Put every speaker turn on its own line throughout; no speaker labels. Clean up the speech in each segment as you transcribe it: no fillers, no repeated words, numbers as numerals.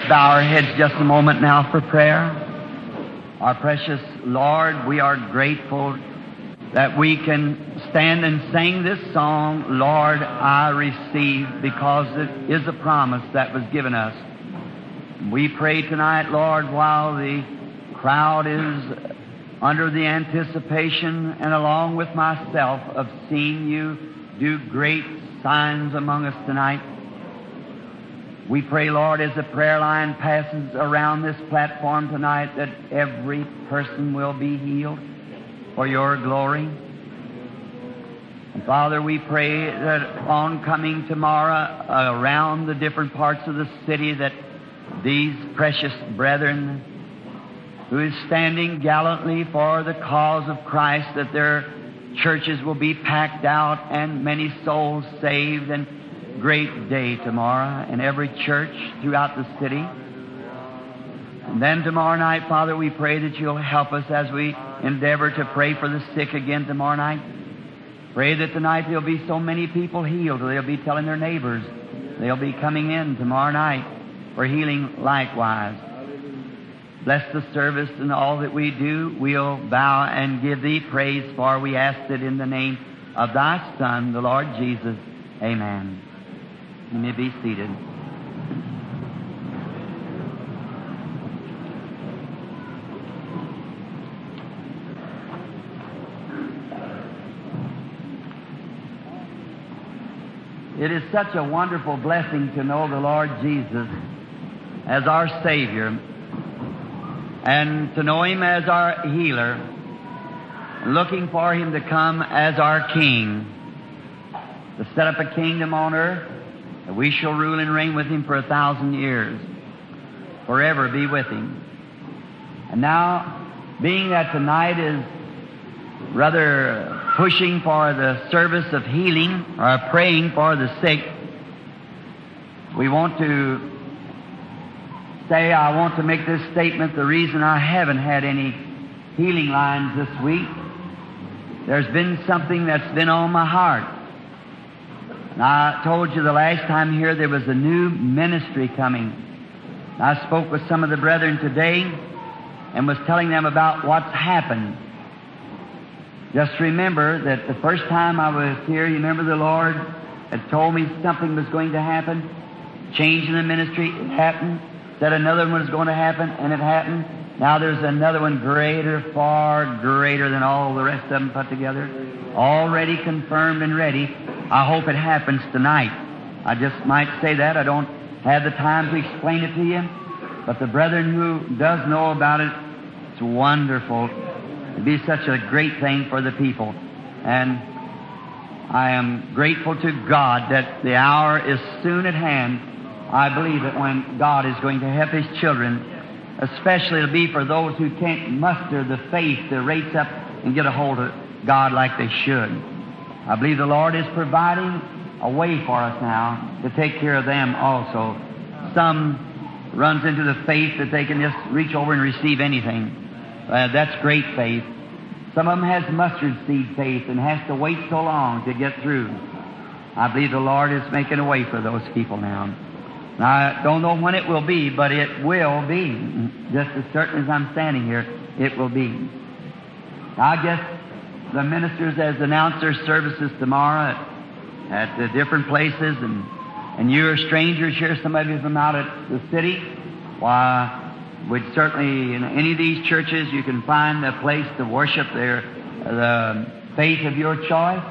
Bow our heads just a moment now for prayer. Our precious Lord, we are grateful that we can stand and sing this song, Lord, I receive, because it is a promise that was given us. We pray tonight, Lord, while the crowd is under the anticipation and along with myself of seeing you do great signs among us tonight. We pray, Lord, as the prayer line passes around this platform tonight, that every person will be healed for your glory. And Father, we pray that on coming tomorrow around the different parts of the city, that these precious brethren who is standing gallantly for the cause of Christ, that their churches will be packed out and many souls saved, and great day tomorrow in every church throughout the city. And then tomorrow night, Father, we pray that you'll help us as we endeavor to pray for the sick again tomorrow night. Pray that tonight there'll be so many people healed, they'll be telling their neighbors. They'll be coming in tomorrow night for healing likewise. Bless the service and all that we do. We'll bow and give Thee praise, for we ask it in the name of Thy Son, the Lord Jesus. Amen. You may be seated. It is such a wonderful blessing to know the Lord Jesus as our Savior, and to know Him as our healer, looking for Him to come as our King, to set up a kingdom on earth, that we shall rule and reign with Him for 1,000 years, forever be with Him. And now, being that tonight is rather pushing for the service of healing, or praying for the sick, we want to say, I want to make this statement. The reason I haven't had any healing lines this week, there's been something that's been on my heart. And I told you the last time here there was a new ministry coming. I spoke with some of the brethren today and was telling them about what's happened. Just remember that the first time I was here, you remember the Lord had told me something was going to happen, change in the ministry, it happened. Said another one was going to happen, and it happened. Now there's another one greater, far greater than all the rest of them put together, already confirmed and ready. I hope it happens tonight. I just might say that. I don't have the time to explain it to you, but the brethren who does know about it, it's wonderful. It'd be such a great thing for the people. And I am grateful to God that the hour is soon at hand. I believe that when God is going to help His children, especially it'll be for those who can't muster the faith to raise up and get a hold of God like they should. I believe the Lord is providing a way for us now to take care of them also. Some runs into the faith that they can just reach over and receive anything. That's great faith. Some of them has mustard seed faith and has to wait so long to get through. I believe the Lord is making a way for those people now. I don't know when it will be, but it will be. Just as certain as I'm standing here, it will be. I guess the ministers has announced their services tomorrow at the different places, and you're strangers here, some of you from out at the city. Why, we'd certainly, in any of these churches, you can find a place to worship the faith of your choice,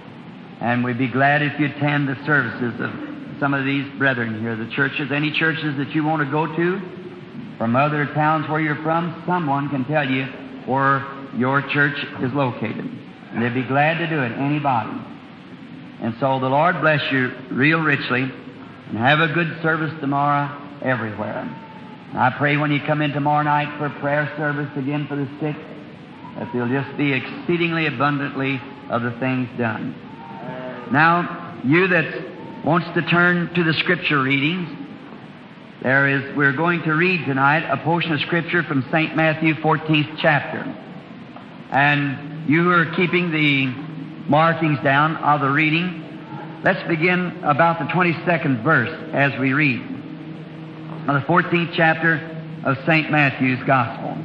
and we'd be glad if you attend the services of some of these brethren here. The churches, any churches that you want to go to from other towns where you're from, someone can tell you where your church is located. And they'd be glad to do it, anybody. And so the Lord bless you real richly, and have a good service tomorrow everywhere. And I pray when you come in tomorrow night for prayer service again for the sick, that there'll just be exceedingly abundantly of the things done. Now, you that wants to turn to the Scripture readings, we're going to read tonight a portion of Scripture from St. Matthew 14th chapter. And you who are keeping the markings down of the reading, let's begin about the 22nd verse as we read. of the 14th chapter of St. Matthew's Gospel.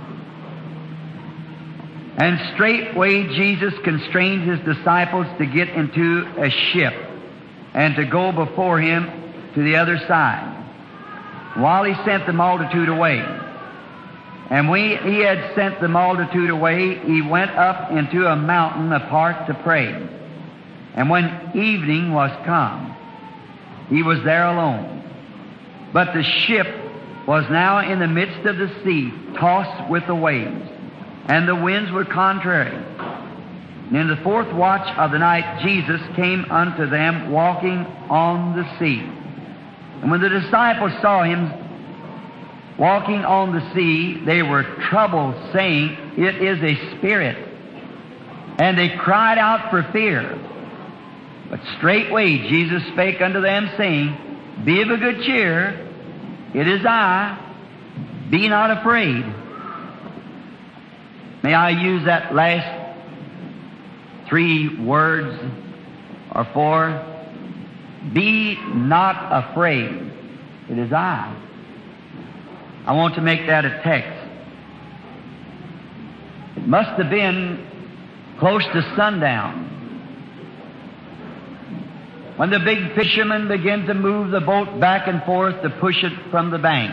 And straightway Jesus constrained his disciples to get into a ship and to go before him to the other side, while he sent the multitude away. And when he had sent the multitude away, he went up into a mountain apart to pray. And when evening was come, he was there alone. But the ship was now in the midst of the sea, tossed with the waves, and the winds were contrary. And in the fourth watch of the night, Jesus came unto them walking on the sea. And when the disciples saw him walking on the sea, they were troubled, saying, It is a spirit. And they cried out for fear. But straightway Jesus spake unto them, saying, Be of a good cheer, it is I, be not afraid. May I use that last 3 words or 4? Be not afraid, it is I. I want to make that a text. It must have been close to sundown when the big fishermen began to move the boat back and forth to push it from the bank.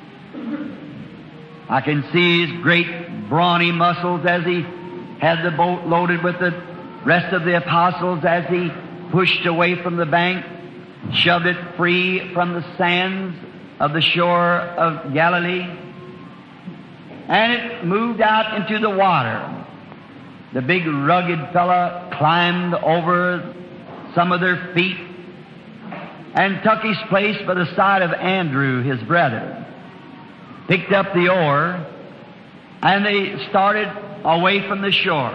I can see his great brawny muscles as he had the boat loaded with the rest of the apostles as he pushed away from the bank, shoved it free from the sands of the shore of Galilee, and it moved out into the water. The big rugged fella climbed over some of their feet and took his place by the side of Andrew, his brother, picked up the oar, and they started away from the shore.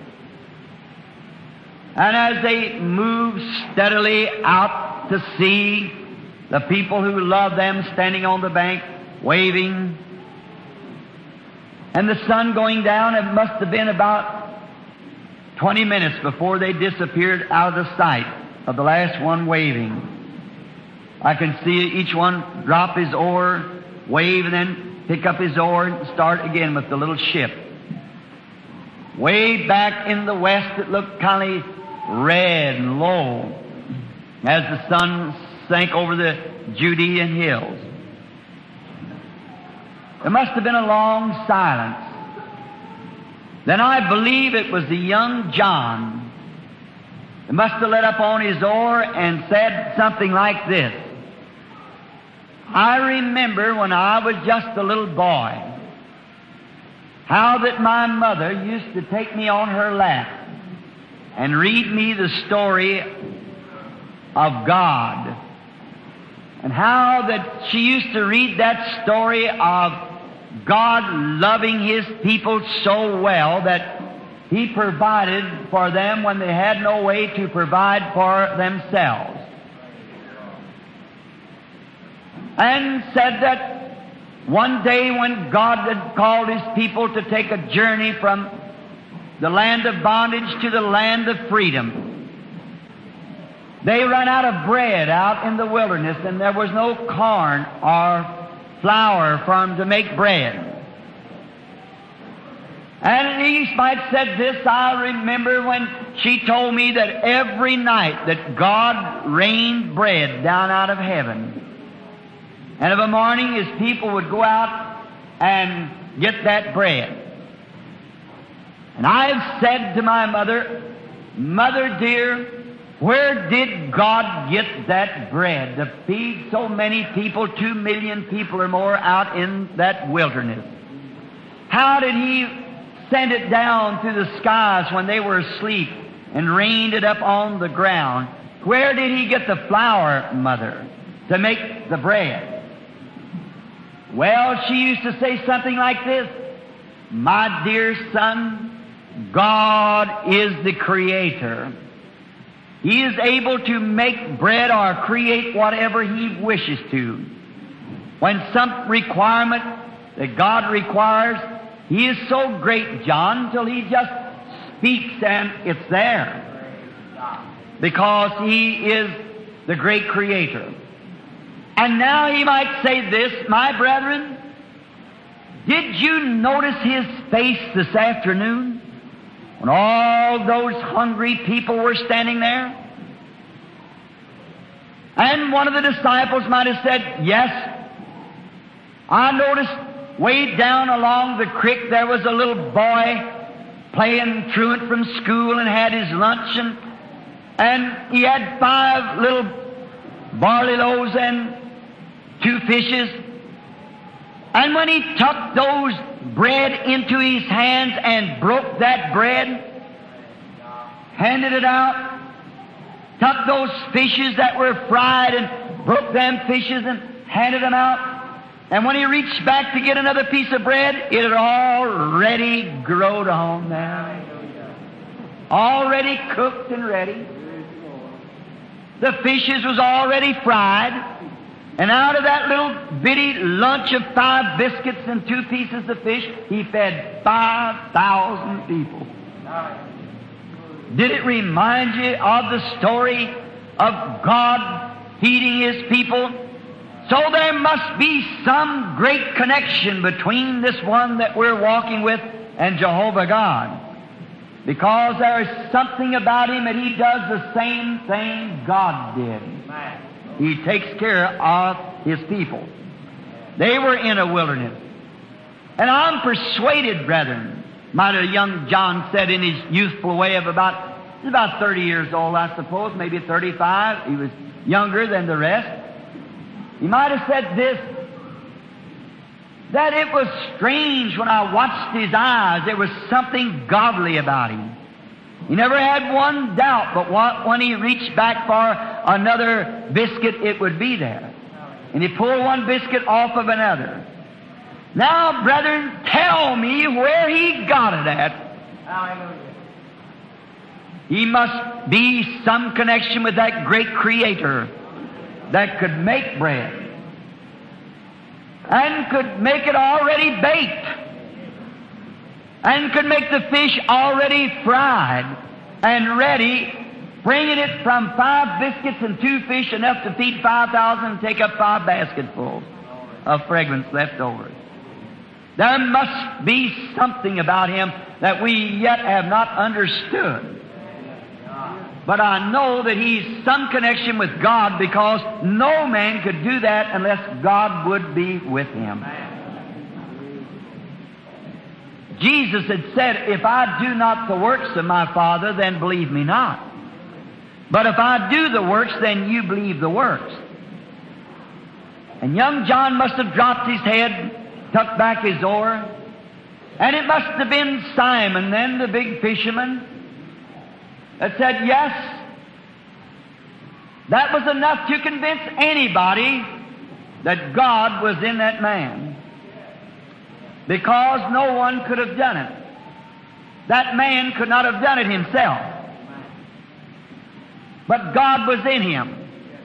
And as they moved steadily out to sea, the people who loved them standing on the bank, waving, and the sun going down, it must have been about 20 minutes before they disappeared out of the sight of the last one waving. I can see each one drop his oar, wave, and then pick up his oar and start again with the little ship. Way back in the west, it looked kind of red and low as the sun sank over the Judean hills. There must have been a long silence. Then I believe it was the young John that must have let up on his oar and said something like this. I remember when I was just a little boy, how that my mother used to take me on her lap and read me the story of God. And how that she used to read that story of God loving His people so well that He provided for them when they had no way to provide for themselves. And said that one day when God had called His people to take a journey from the land of bondage to the land of freedom, they ran out of bread out in the wilderness, and there was no corn or flour for them to make bread. And East might have said this, I remember when she told me that every night that God rained bread down out of heaven. And of a morning His people would go out and get that bread. And I have said to my mother, Mother dear, where did God get that bread to feed so many people, 2 million people or more out in that wilderness? How did He send it down through the skies when they were asleep and rained it up on the ground? Where did He get the flour, Mother, to make the bread? Well, she used to say something like this, My dear son, God is the Creator. He is able to make bread or create whatever He wishes to. When some requirement that God requires, He is so great, John, till He just speaks and it's there. Because He is the great Creator. And now he might say this, my brethren, did you notice his face this afternoon when all those hungry people were standing there? And one of the disciples might have said, yes, I noticed way down along the creek there was a little boy playing truant from school and had his lunch, and he had 5 little barley loaves and 2 fishes. And when he took those bread into his hands and broke that bread, handed it out, took those fishes that were fried and broke them fishes and handed them out, and when he reached back to get another piece of bread, it had already growed on there. Already cooked and ready. The fishes was already fried, and out of that little bitty lunch of 5 biscuits and 2 pieces of fish, he fed 5,000 people. Did it remind you of the story of God feeding His people? So there must be some great connection between this one that we're walking with and Jehovah God. Because there is something about Him that He does the same thing God did. He takes care of His people. They were in a wilderness. And I'm persuaded, brethren, might have young John said in his youthful way of about 30 years old, I suppose, maybe 35. He was younger than the rest. He might have said this, that it was strange when I watched his eyes. There was something godly about him. He never had one doubt, but when he reached back for another biscuit, it would be there. And he pulled one biscuit off of another. Now, brethren, tell me where he got it at. Hallelujah. He must be some connection with that great Creator that could make bread and could make it already baked and could make the fish already fried and ready, bringing it from 5 biscuits and 2 fish, enough to feed 5,000 and take up 5 basketfuls of fragrance left over. There must be something about Him that we yet have not understood. But I know that He's some connection with God, because no man could do that unless God would be with him. Jesus had said, if I do not the works of my Father, then believe me not. But if I do the works, then you believe the works. And young John must have dropped his head, tucked back his oar, and it must have been Simon then, the big fisherman, that said, yes, that was enough to convince anybody that God was in that man. Because no one could have done it. That man could not have done it himself. But God was in him.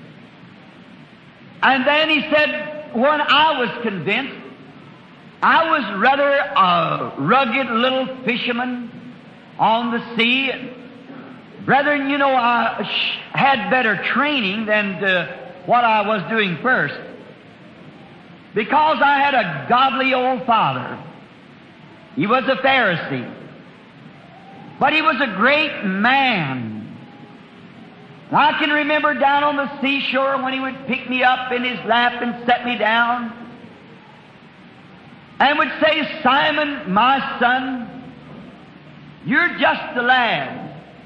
And then he said, when I was convinced, I was rather a rugged little fisherman on the sea. Brethren, you know, I had better training than what I was doing first. Because I had a godly old father. He was a Pharisee. But he was a great man. And I can remember down on the seashore when he would pick me up in his lap and set me down and would say, Simon, my son, you're just a lad.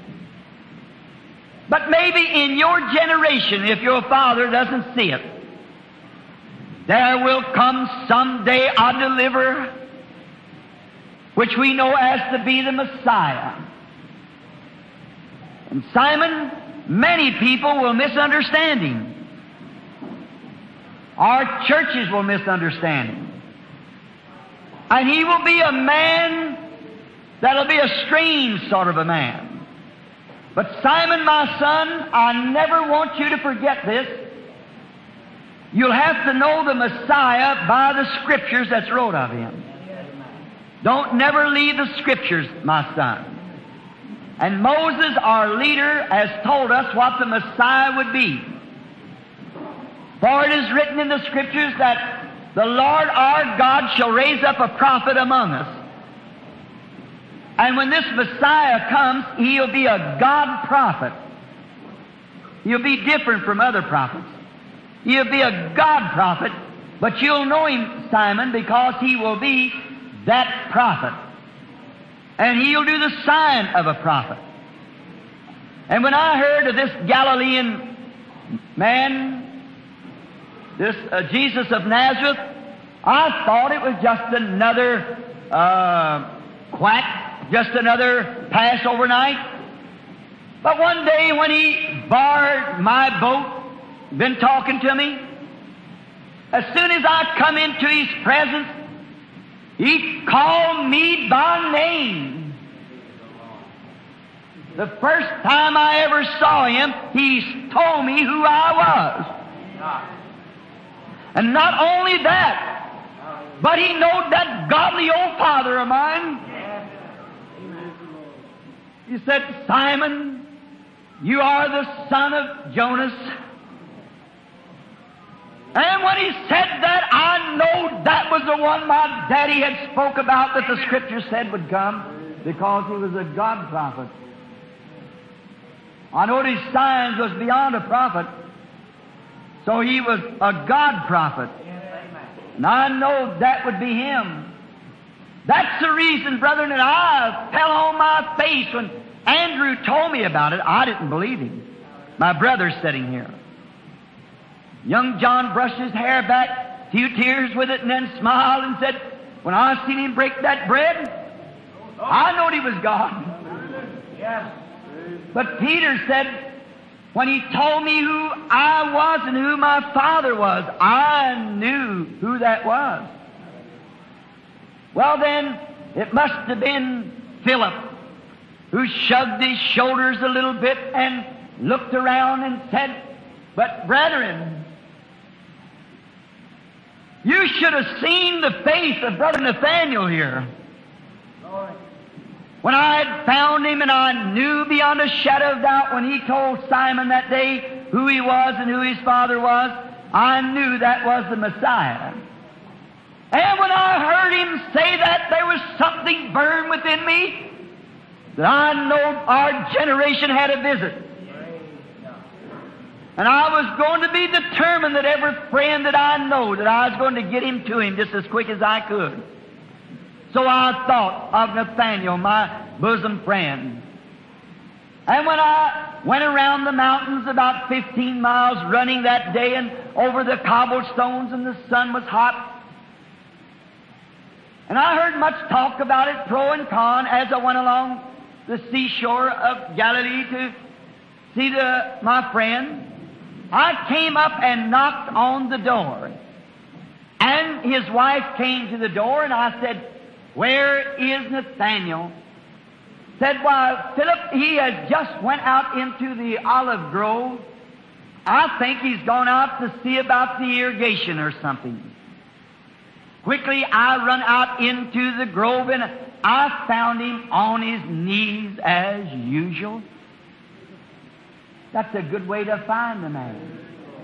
But maybe in your generation, if your father doesn't see it, there will come someday a deliverer, which we know as to be the Messiah. And Simon, many people will misunderstand him. Our churches will misunderstand him. And he will be a man that'll be a strange sort of a man. But Simon, my son, I never want you to forget this. You'll have to know the Messiah by the Scriptures that's wrote of Him. Don't never leave the Scriptures, my son. And Moses, our leader, has told us what the Messiah would be. For it is written in the Scriptures that the Lord our God shall raise up a prophet among us. And when this Messiah comes, He'll be a God prophet. He'll be different from other prophets. He'll be a God prophet, but you'll know Him, Simon, because He will be that prophet. And He'll do the sign of a prophet. And when I heard of this Galilean man, this Jesus of Nazareth, I thought it was just another quack, just another Passover night. But one day when he borrowed my boat, been talking to me, as soon as I come into his presence, he called me by name. The first time I ever saw him, he told me who I was. And not only that, but he knowed that godly old father of mine. He said, Simon, you are the son of Jonas. And when he said that, I know that was the one my daddy had spoke about that the Scripture said would come, because he was a God prophet. I know his signs was beyond a prophet, so he was a God prophet. And I know that would be him. That's the reason, brethren, that I fell on my face when Andrew told me about it. I didn't believe him. My brother's sitting here. Young John brushed his hair back, few tears with it, and then smiled and said, when I seen him break that bread, I knowed he was God. Yes. But Peter said, when he told me who I was and who my Father was, I knew who that was. Well then, it must have been Philip, who shrugged his shoulders a little bit and looked around and said, but brethren, you should have seen the face of Brother Nathaniel here. When I had found him and I knew beyond a shadow of doubt when he told Simon that day who he was and who his father was, I knew that was the Messiah. And when I heard him say that, there was something burned within me that I know our generation had a visit. And I was going to be determined that every friend that I know, that I was going to get him to him just as quick as I could. So I thought of Nathaniel, my bosom friend. And when I went around the mountains about 15 miles running that day and over the cobblestones and the sun was hot, and I heard much talk about it, pro and con, as I went along the seashore of Galilee to see my friend, I came up and knocked on the door. And his wife came to the door, and I said, where is Nathaniel? Said, why, Philip, he has just went out into the olive grove. I think he's gone out to see about the irrigation or something. Quickly, I run out into the grove, and I found him on his knees as usual. That's a good way to find the man.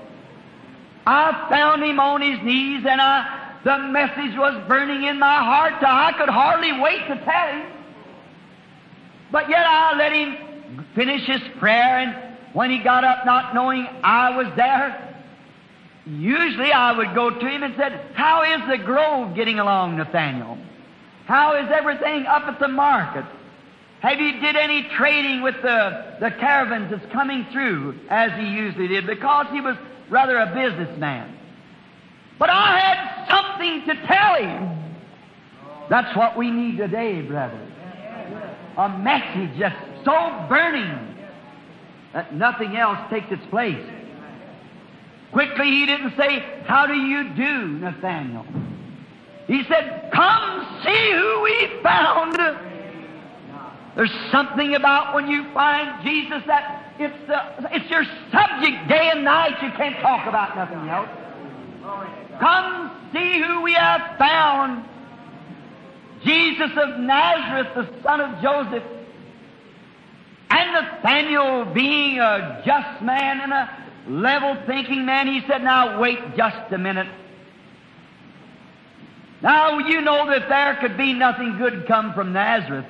I found him on his knees, and the message was burning in my heart till I could hardly wait to tell him. But yet I let him finish his prayer, and when he got up not knowing I was there, usually I would go to him and said, how is the grove getting along, Nathaniel? How is everything up at the market? Have you did any trading with the caravans that's coming through, as he usually did, because he was rather a businessman? But I had something to tell him. That's what we need today, brother. A message that's so burning that nothing else takes its place. Quickly, he didn't say, how do you do, Nathaniel? He said, come see who we found. There's something about when you find Jesus that it's your subject day and night. You can't talk about nothing else. Come see who we have found. Jesus of Nazareth, the son of Joseph. And Nathaniel, being a just man and a level-thinking man. He said, now wait just a minute. Now you know that there could be nothing good come from Nazareth.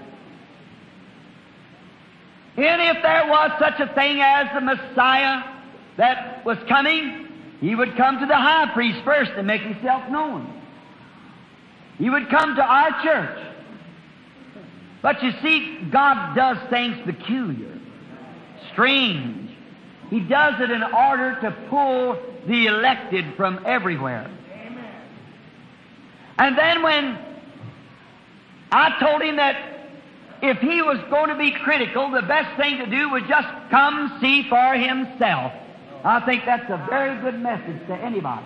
And if there was such a thing as the Messiah that was coming, He would come to the high priest first and make Himself known. He would come to our church. But you see, God does things peculiar, strange. He does it in order to pull the elected from everywhere. Amen. And then when I told him that if he was going to be critical, the best thing to do was just come see for himself. I think that's a very good message to anybody.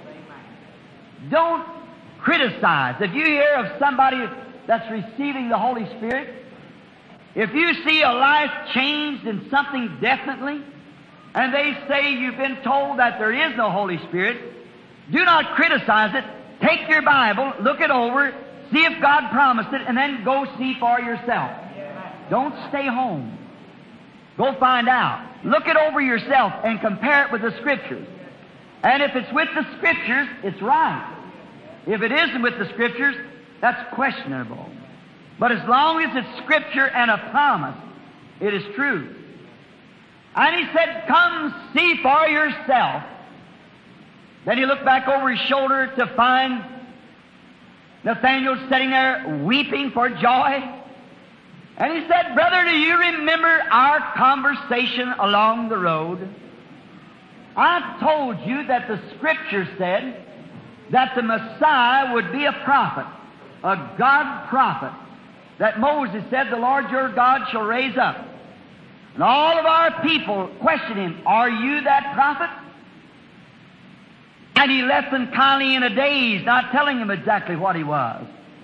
Don't criticize. If you hear of somebody that's receiving the Holy Spirit, if you see a life changed in something definitely, and they say you've been told that there is no Holy Spirit, do not criticize it. Take your Bible, look it over, see if God promised it, and then go see for yourself. Don't stay home. Go find out. Look it over yourself and compare it with the Scriptures. And if it's with the Scriptures, it's right. If it isn't with the Scriptures, that's questionable. But as long as it's Scripture and a promise, it is true. And he said, come see for yourself. Then he looked back over his shoulder to find Nathanael sitting there weeping for joy. And he said, brother, do you remember our conversation along the road? I told you that the Scripture said that the Messiah would be a prophet, a God prophet, that Moses said, the Lord your God shall raise up. And all of our people questioned him, are you that prophet? And he left them kindly in a daze, not telling them exactly what he was.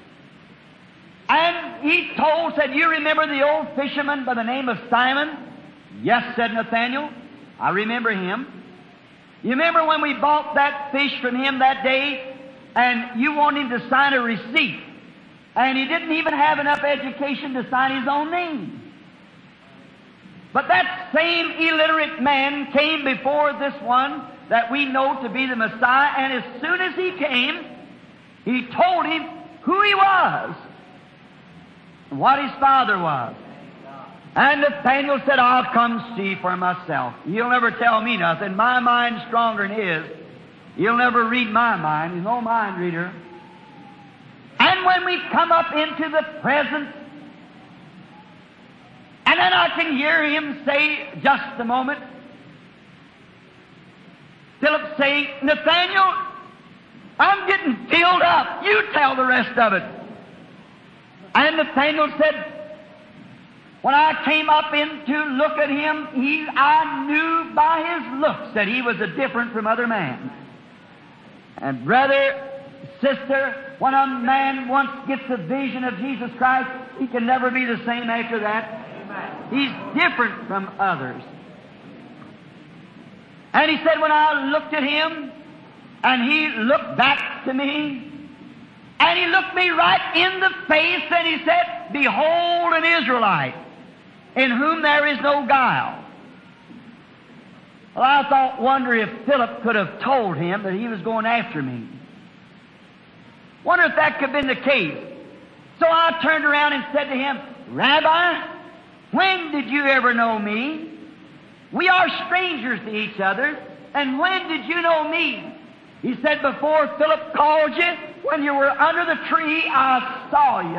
And he said, you remember the old fisherman by the name of Simon? Yes, said Nathanael, I remember him. You remember when we bought that fish from him that day, and you wanted him to sign a receipt, and he didn't even have enough education to sign his own name. But that same illiterate man came before this one that we know to be the Messiah, and as soon as he came, he told him who he was and what his father was. And Nathanael said, I'll come see for myself. He'll never tell me nothing. My mind's stronger than his. He'll never read my mind. He's no mind reader. And when we come up into the presence, and then I can hear him say, just a moment, Philip say, Nathanael, I'm getting filled up. You tell the rest of it. And Nathanael said, when I came up in to look at him, I knew by his looks that he was a different from other men. And brother, sister, when a man once gets a vision of Jesus Christ, he can never be the same after that. He's different from others. And he said, when I looked at him, and he looked back to me, and he looked me right in the face, and he said, behold an Israelite, in whom there is no guile. Well, I wonder if Philip could have told him that he was going after me. Wonder if that could have been the case. So I turned around and said to him, Rabbi, when did you ever know me? We are strangers to each other, and when did you know me? He said, before Philip called you, when you were under the tree, I saw you.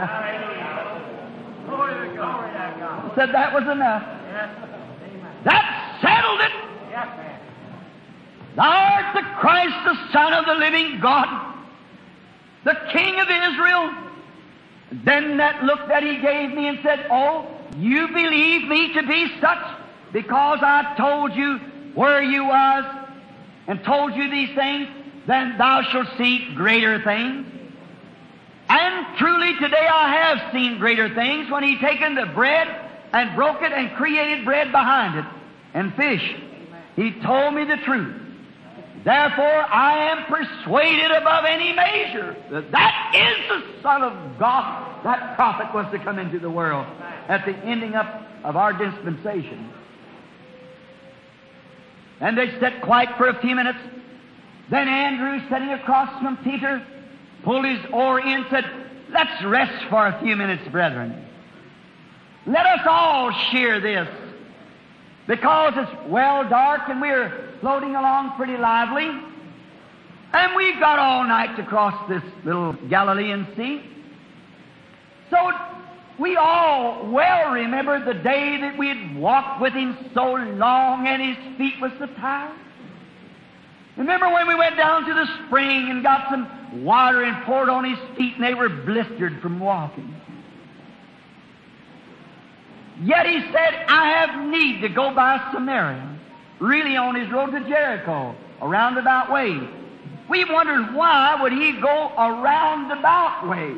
I said that was enough. That settled it. Thou art the Christ, the Son of the living God, the King of Israel. Then that look that he gave me and said, oh, you believe me to be such because I told you where you was and told you these things, then thou shalt see greater things. And truly today I have seen greater things when he taken the bread and broke it and created bread behind it and fish. He told me the truth. Therefore I am persuaded above any measure that that is the Son of God. That prophet was to come into the world at the ending up of our dispensation. And they sat quiet for a few minutes. Then Andrew, sitting across from Peter, pulled his oar in and said, "Let's rest for a few minutes, brethren. Let us all share this, because it's well dark and we're floating along pretty lively, and we've got all night to cross this little Galilean sea." So we all well remember the day that we had walked with Him so long and His feet were so tired. Remember when we went down to the spring and got some water and poured on His feet and they were blistered from walking. Yet He said, "I have need to go by Samaria," really on His road to Jericho, a roundabout way. We wondered, why would He go a roundabout way?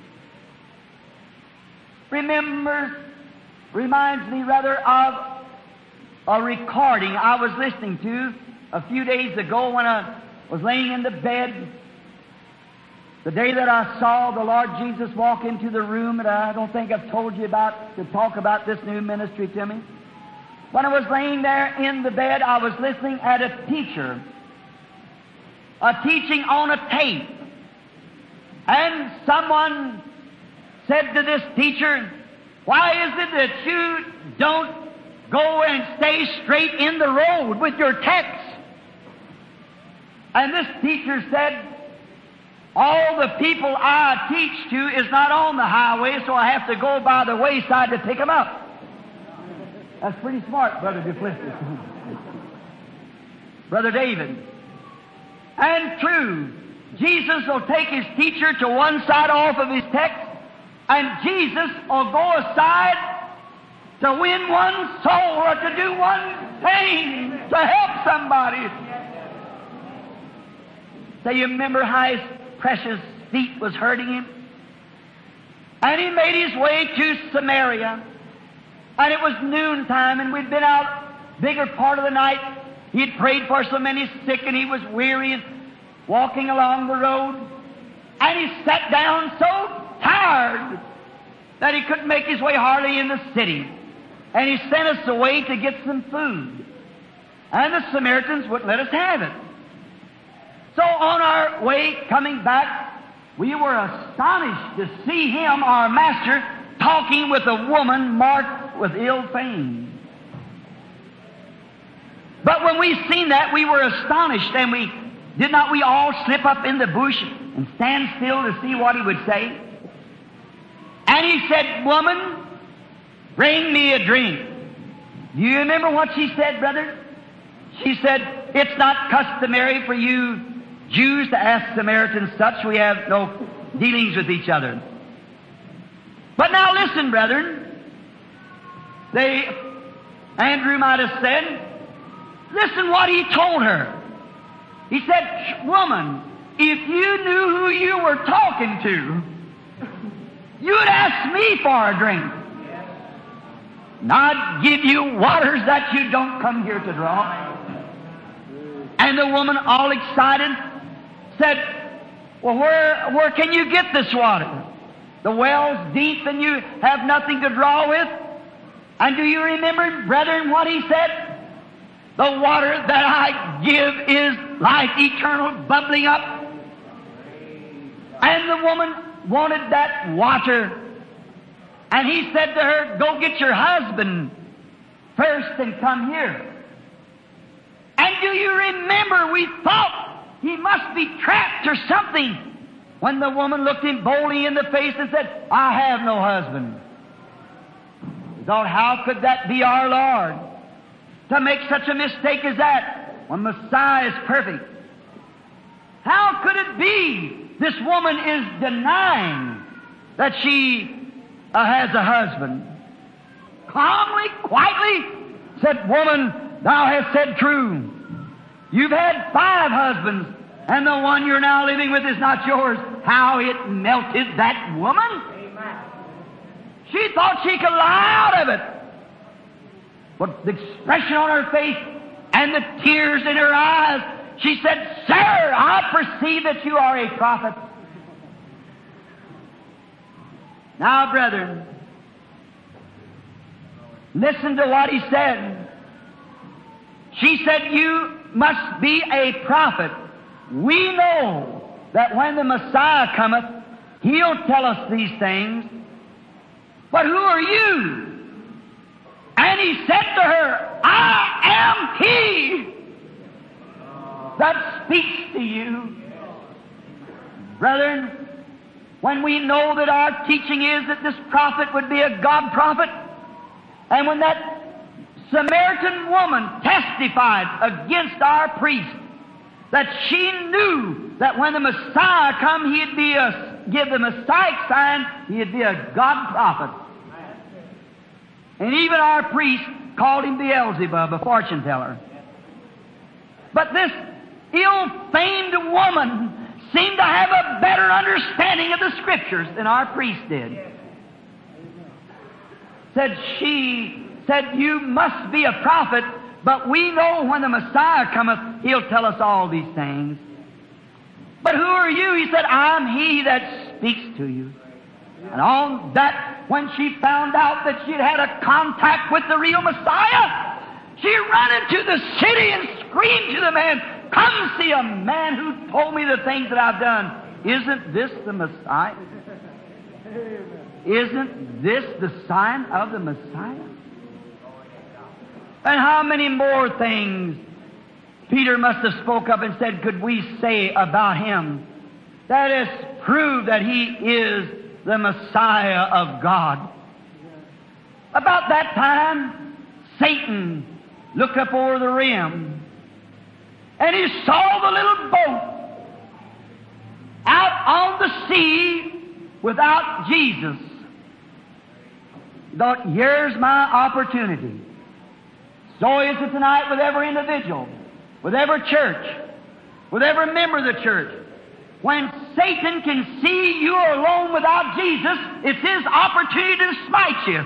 Reminds me rather of a recording I was listening to a few days ago when I was laying in the bed, the day that I saw the Lord Jesus walk into the room, and I don't think I've told you about to talk about this new ministry to me. When I was laying there in the bed, I was listening at a teacher, a teaching on a tape. And someone said to this teacher, "Why is it that you don't go and stay straight in the road with your text?" And this teacher said, "All the people I teach to is not on the highway, so I have to go by the wayside to pick them up." That's pretty smart, Brother Duplessis. Brother David. And true, Jesus will take His teacher to one side off of his text, and Jesus will go aside to win one soul or to do one thing to help somebody. So you remember how His precious feet was hurting Him? And He made His way to Samaria. And it was noontime, and we'd been out bigger part of the night. He'd prayed for so many sick, and he was weary and walking along the road. And he sat down so tired that he couldn't make his way hardly in the city. And he sent us away to get some food. And the Samaritans wouldn't let us have it. So on our way coming back, we were astonished to see him, our master, talking with a woman marked with ill fame. But when we seen that, we were astonished, and we all slip up in the bush and stand still to see what he would say? And he said, "Woman, bring me a drink." Do you remember what she said, brother? She said, "It's not customary for you Jews to ask Samaritans such. We have no dealings with each other." But now listen, brethren. Andrew might have said, listen what he told her. He said, "Woman, if you knew who you were talking to, you'd ask me for a drink. And I'd give you waters that you don't come here to draw." And the woman, all excited, said, "Well, where can you get this water? The well's deep and you have nothing to draw with." And do you remember, brethren, what he said? "The water that I give is life eternal, bubbling up." And the woman wanted that water. And he said to her, "Go get your husband first and come here." And do you remember, we thought he must be trapped or something, when the woman looked him boldly in the face and said, "I have no husband." We thought, how could that be our Lord, to make such a mistake as that, when Messiah is perfect? How could it be this woman is denying that she has a husband? Calmly, quietly said, "Woman, thou hast said true. You've had 5 husbands, and the one you're now living with is not yours." How it melted that woman! Amen. She thought she could lie out of it. But the expression on her face and the tears in her eyes, she said, "Sir, I perceive that you are a prophet." Now, brethren, listen to what he said. She said, you must be a prophet. We know that when the Messiah cometh, He'll tell us these things. But who are you? And He said to her, I am He that speaks to you. Brethren, when we know that our teaching is that this prophet would be a God prophet, and when that Samaritan woman testified against our priest that she knew that when the Messiah come, He'd be give the Messiah sign, He'd be a God prophet. And even our priest called him Beelzebub, a fortune teller. But this ill-famed woman seemed to have a better understanding of the Scriptures than our priest did. She said, you must be a prophet, but we know when the Messiah cometh, He'll tell us all these things. But who are you? He said, I'm He that speaks to you. And on that, when she found out that she'd had a contact with the real Messiah, she ran into the city and screamed to the man, come see a man who told me the things that I've done. Isn't this the Messiah? Isn't this the sign of the Messiah? And how many more things Peter must have spoke up and said could we say about Him that has proved that He is the Messiah of God. About that time, Satan looked up over the rim and he saw the little boat out on the sea without Jesus. He thought, here's my opportunity. So is it tonight with every individual, with every church, with every member of the church. When Satan can see you alone without Jesus, it's his opportunity to smite you.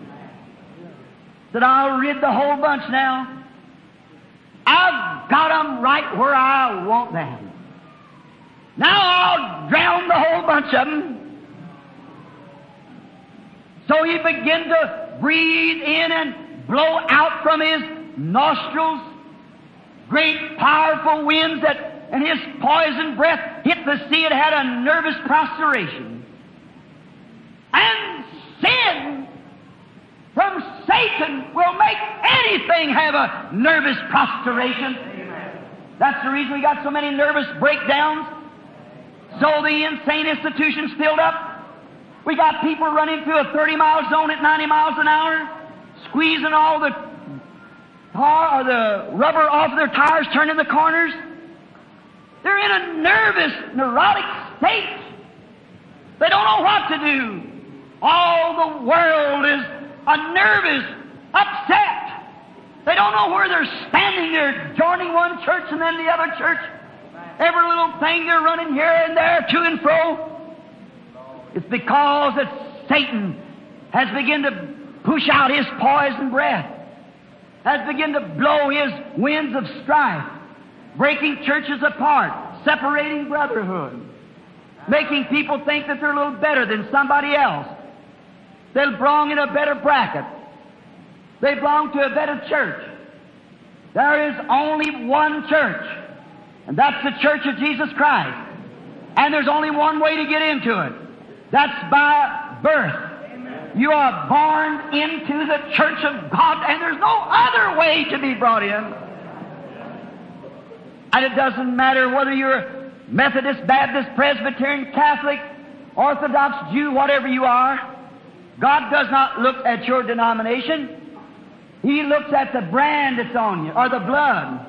Said, I'll rid the whole bunch now. I've got them right where I want them. Now I'll drown the whole bunch of them. So he began to breathe in and blow out from his nostrils great powerful winds and his poison breath hit the sea. It had a nervous prostration. And sin from Satan will make anything have a nervous prostration. Amen. That's the reason we got so many nervous breakdowns. So the insane institutions filled up. We got people running through a 30-mile zone at 90 miles an hour, squeezing all the tar or the rubber off their tires, turning the corners. They're in a nervous, neurotic state. They don't know what to do. All the world is a nervous, upset. They don't know where they're standing. They're joining one church and then the other church. Every little thing they're running here and there, to and fro. It's because that Satan has begun to push out his poison breath, has begun to blow his winds of strife, breaking churches apart, separating brotherhood, making people think that they're a little better than somebody else. They belong in a better bracket. They belong to a better church. There is only one church, and that's the Church of Jesus Christ. And there's only one way to get into it. That's by birth. Amen. You are born into the Church of God, and there's no other way to be brought in. And it doesn't matter whether you're Methodist, Baptist, Presbyterian, Catholic, Orthodox, Jew, whatever you are. God does not look at your denomination. He looks at the brand that's on you, or the blood.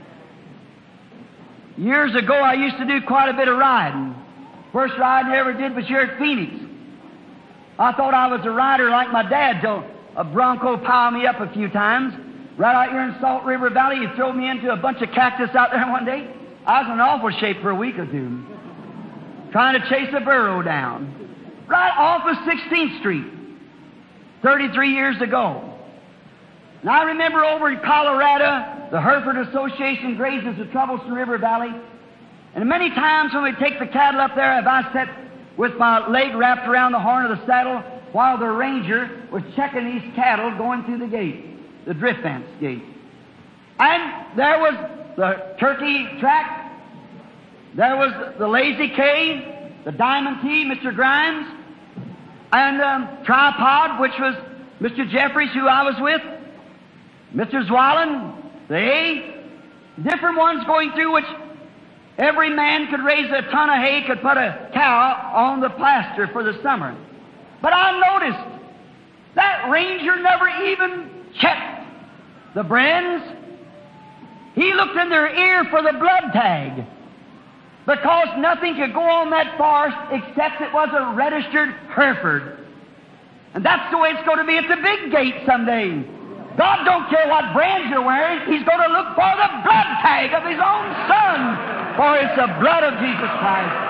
Years ago, I used to do quite a bit of riding. First riding I ever did was here at Phoenix. I thought I was a rider like my dad, till a bronco piled me up a few times. Right out here in Salt River Valley, he threw me into a bunch of cactus out there one day. I was in awful shape for a week or two, trying to chase a burro down. Right off of 16th Street, 33 years ago. And I remember over in Colorado, the Hereford Association grazes the Troublesome River Valley. And many times when we take the cattle up there, have I sat with my leg wrapped around the horn of the saddle while the ranger was checking these cattle going through the gate, the drift fence gate. And there was the Turkey Track. There was the Lazy K, the Diamond T, Mr. Grimes, and Tripod, which was Mr. Jeffries, who I was with, Mr. Zwallen, the A, different ones going through which every man could raise a ton of hay, could put a cow on the pasture for the summer. But I noticed that ranger never even checked the brands. He looked in their ear for the blood tag, because nothing could go on that forest except it was a registered Hereford. And that's the way it's going to be at the big gate someday. God don't care what brand you're wearing. He's going to look for the blood tag of His own Son, for it's the blood of Jesus Christ.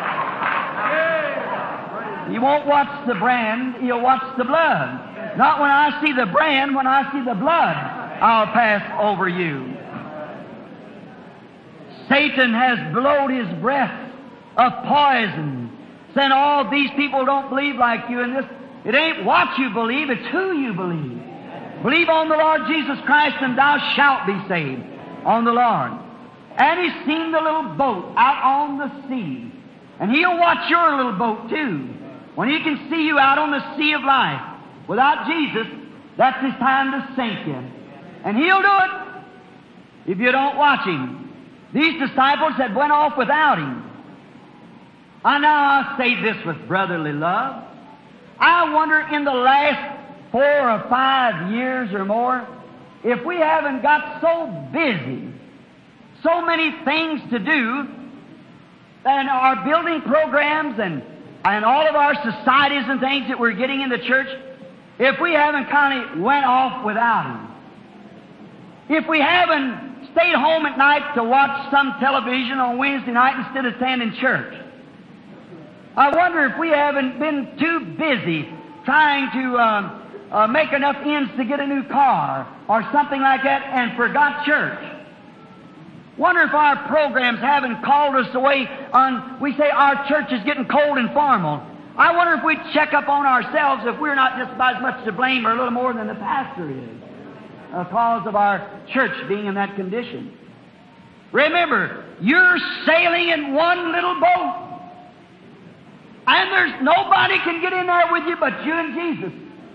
He won't watch the brand, He'll watch the blood. Not when I see the brand, when I see the blood, I'll pass over you. Satan has blown his breath of poison, saying all these people don't believe like you, and this, it ain't what you believe, it's who you believe. Believe on the Lord Jesus Christ and thou shalt be saved, on the Lord. And He's seen the little boat out on the sea, and He'll watch your little boat too. When He can see you out on the sea of life, without Jesus, that's His time to sink you. And He'll do it if you don't watch Him. These disciples had went off without Him. And now I say this with brotherly love. I wonder in the last 4 or 5 years or more, if we haven't got so busy, so many things to do, and our building programs and all of our societies and things that we're getting in the church, if we haven't kind of went off without Him. If we haven't stayed home at night to watch some television on Wednesday night instead of standing in church. I wonder if we haven't been too busy trying to make enough ends to get a new car or something like that and forgot church. Wonder if our programs haven't called us away on, we say our church is getting cold and formal. I wonder if we'd check up on ourselves if we're not just about as much to blame or a little more than the pastor is. Cause of our church being in that condition. Remember, you're sailing in one little boat, and there's nobody can get in there with you but you and Jesus.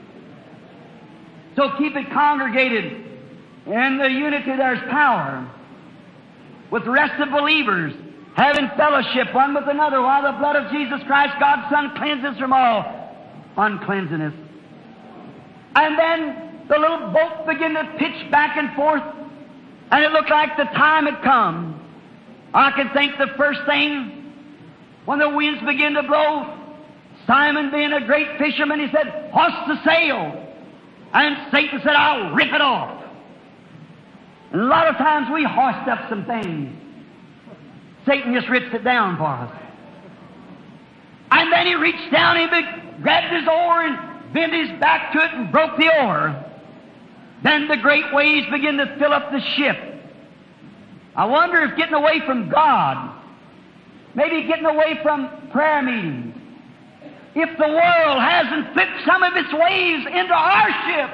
So keep it congregated. In the unity there's power. With the rest of believers, having fellowship one with another, while the blood of Jesus Christ, God's Son, cleanses from all uncleanness. And then the little boat began to pitch back and forth, and it looked like the time had come. I can think the first thing, when the winds began to blow, Simon being a great fisherman, he said, "Hoist the sail." And Satan said, "I'll rip it off." And a lot of times we hoist up some things. Satan just rips it down for us. And then he reached down and grabbed his oar and bent his back to it and broke the oar. Then the great waves begin to fill up the ship. I wonder if getting away from God, maybe getting away from prayer meetings, if the world hasn't flipped some of its waves into our ship.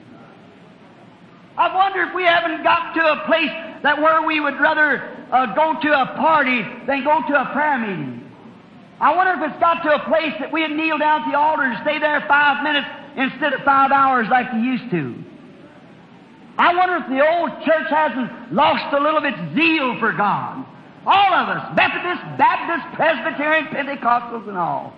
I wonder if we haven't got to a place that where we would rather go to a party than go to a prayer meeting. I wonder if it's got to a place that we'd kneel down at the altar and stay there 5 minutes instead of 5 hours like we used to. I wonder if the old church hasn't lost a little bit zeal for God. All of us, Methodists, Baptists, Presbyterian, Pentecostals, and all.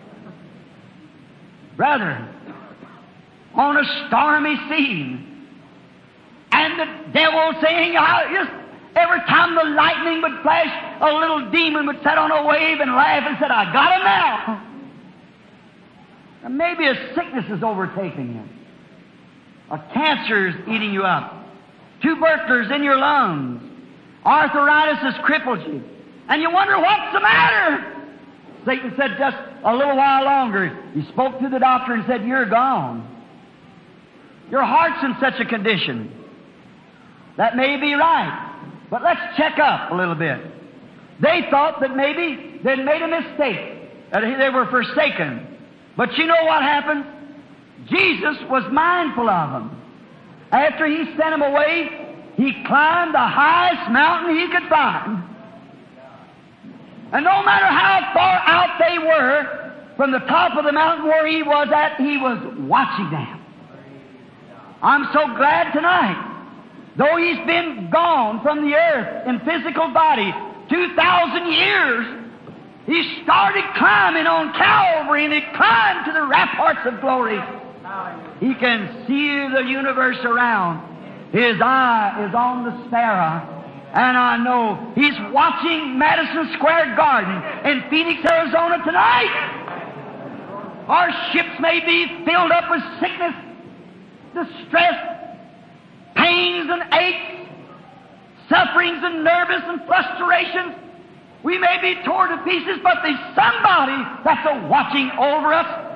Brother, on a stormy sea, and the devil saying, just every time the lightning would flash, a little demon would sit on a wave and laugh and said, "I got him now." And maybe a sickness is overtaking him. A cancer is eating you up. Tuberculosis in your lungs. Arthritis has crippled you. And you wonder what's the matter. Satan said, "Just a little while longer." He spoke to the doctor and said, "You're gone. Your heart's in such a condition." That may be right. But let's check up a little bit. They thought that maybe they'd made a mistake, that they were forsaken. But you know what happened? Jesus was mindful of them. After He sent them away, He climbed the highest mountain he could find. And no matter how far out they were from the top of the mountain where he was at, he was watching them. I'm so glad tonight, though he's been gone from the earth in physical body 2,000 years, he started climbing on Calvary, and he climbed to the ramparts of glory. He can see the universe around. His eye is on the sparrow. And I know he's watching Madison Square Garden in Phoenix, Arizona tonight. Our ships may be filled up with sickness, distress, pains and aches, sufferings and nervous and frustrations. We may be torn to pieces, but there's somebody that's watching over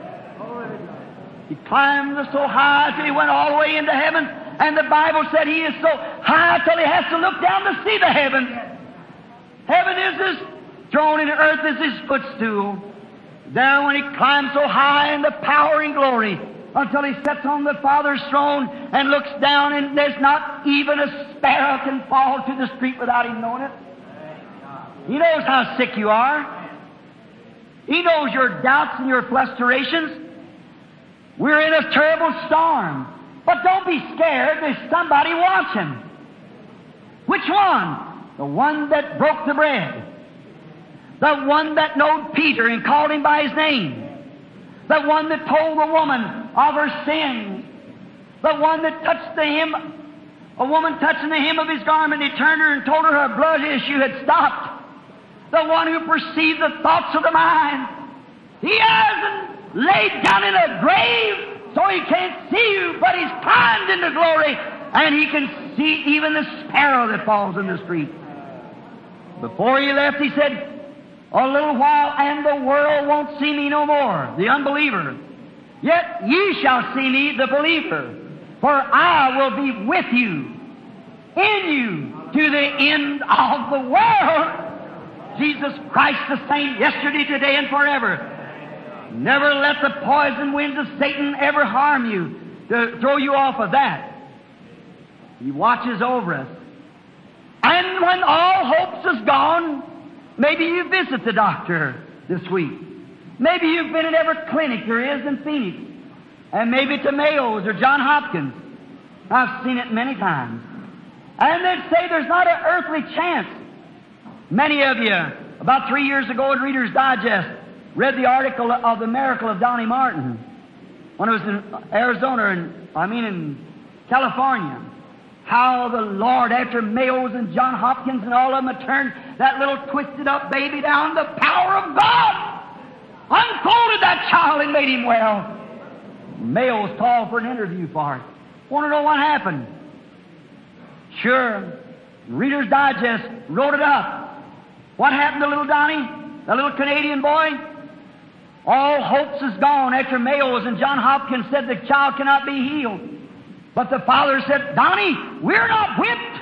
us. He climbed so high till he went all the way into heaven, and the Bible said he is so high till he has to look down to see the heavens. Heaven is his throne and earth is his footstool. There when he climbs so high in the power and glory, until he sits on the Father's throne and looks down, and there's not even a sparrow can fall to the street without him knowing it. He knows how sick you are. He knows your doubts and your frustrations. We're in a terrible storm. But don't be scared. There's somebody watching. Which one? The one that broke the bread. The one that knowed Peter and called him by his name. The one that told the woman of her sins. The one that touched the hem, a woman touching the hem of his garment, he turned her and told her her blood issue had stopped. The one who perceived the thoughts of the mind. He hasn't laid down in a grave so he can't see you, but he's climbed into glory, and he can see even the sparrow that falls in the street. Before he left, he said, a little while, and the world won't see me no more, the unbeliever. Yet ye shall see me, the believer, for I will be with you, in you, to the end of the world. Jesus Christ the same yesterday, today, and forever. Never let the poison winds of Satan ever harm you, to throw you off of that. He watches over us. And when all hopes is gone, maybe you visit the doctor this week. Maybe you've been in every clinic there is in Phoenix. And maybe to Mayo's or Johns Hopkins. I've seen it many times. And they'd say there's not an earthly chance. Many of you, about 3 years ago in Reader's Digest, read the article of the miracle of Donnie Martin when it was in Arizona, in California. How the Lord, after Mayo's and Johns Hopkins and all of them, had turned that little twisted up baby down, the power of God unfolded that child and made him well. Mayo's called for an interview for it. Want to know what happened? Sure. Reader's Digest wrote it up. What happened to little Donnie, the little Canadian boy? All hopes is gone after Mayo's and Johns Hopkins said the child cannot be healed. But the father said, Donnie, we're not whipped.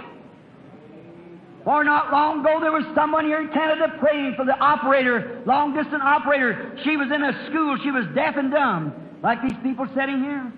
For not long ago, there was someone here in Canada praying for the operator, long-distance operator. She was in a school. She was deaf and dumb, like these people sitting here.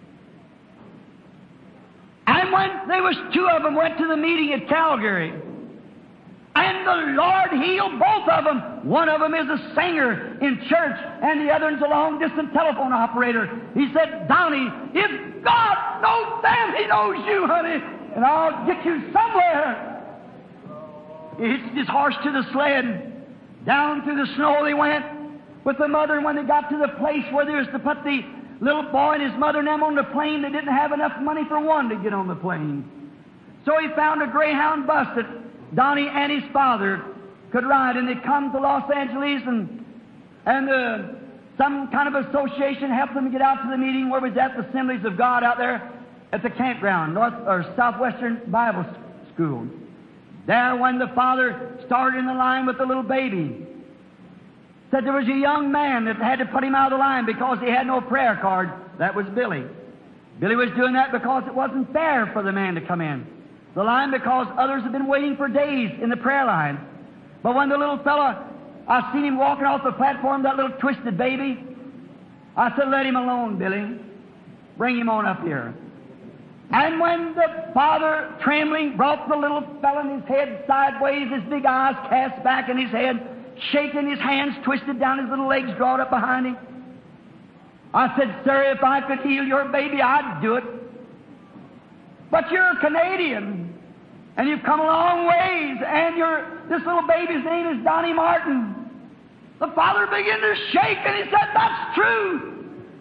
And when there was two of them went to the meeting at Calgary, and the Lord healed both of them. One of them is a singer in church, and the other is a long-distance telephone operator. He said, Donnie, if God knows them, He knows you, honey, and I'll get you somewhere. He hitched his horse to the sled. Down through the snow they went with the mother, and when they got to the place where they was to put the little boy and his mother and them on the plane, they didn't have enough money for one to get on the plane. So he found a Greyhound bus that Donnie and his father could ride, and they come to Los Angeles, and some kind of association helped them get out to the meeting where was at the Assemblies of God out there at the campground, Southwestern Bible School. There, when the father started in the line with the little baby, said there was a young man that had to put him out of the line because he had no prayer card. That was Billy. Billy was doing that because it wasn't fair for the man to come in the line, because others have been waiting for days in the prayer line. But when the little fella, I seen him walking off the platform, that little twisted baby, I said, let him alone, Billy. Bring him on up here. And when the father, trembling, brought the little fellow in his head sideways, his big eyes cast back in his head, shaking his hands, twisted down, his little legs drawn up behind him, I said, "Sir, if I could heal your baby, I'd do it. But you're a Canadian, and you've come a long ways, and this little baby's name is Donnie Martin." The father began to shake, and he said, "That's true."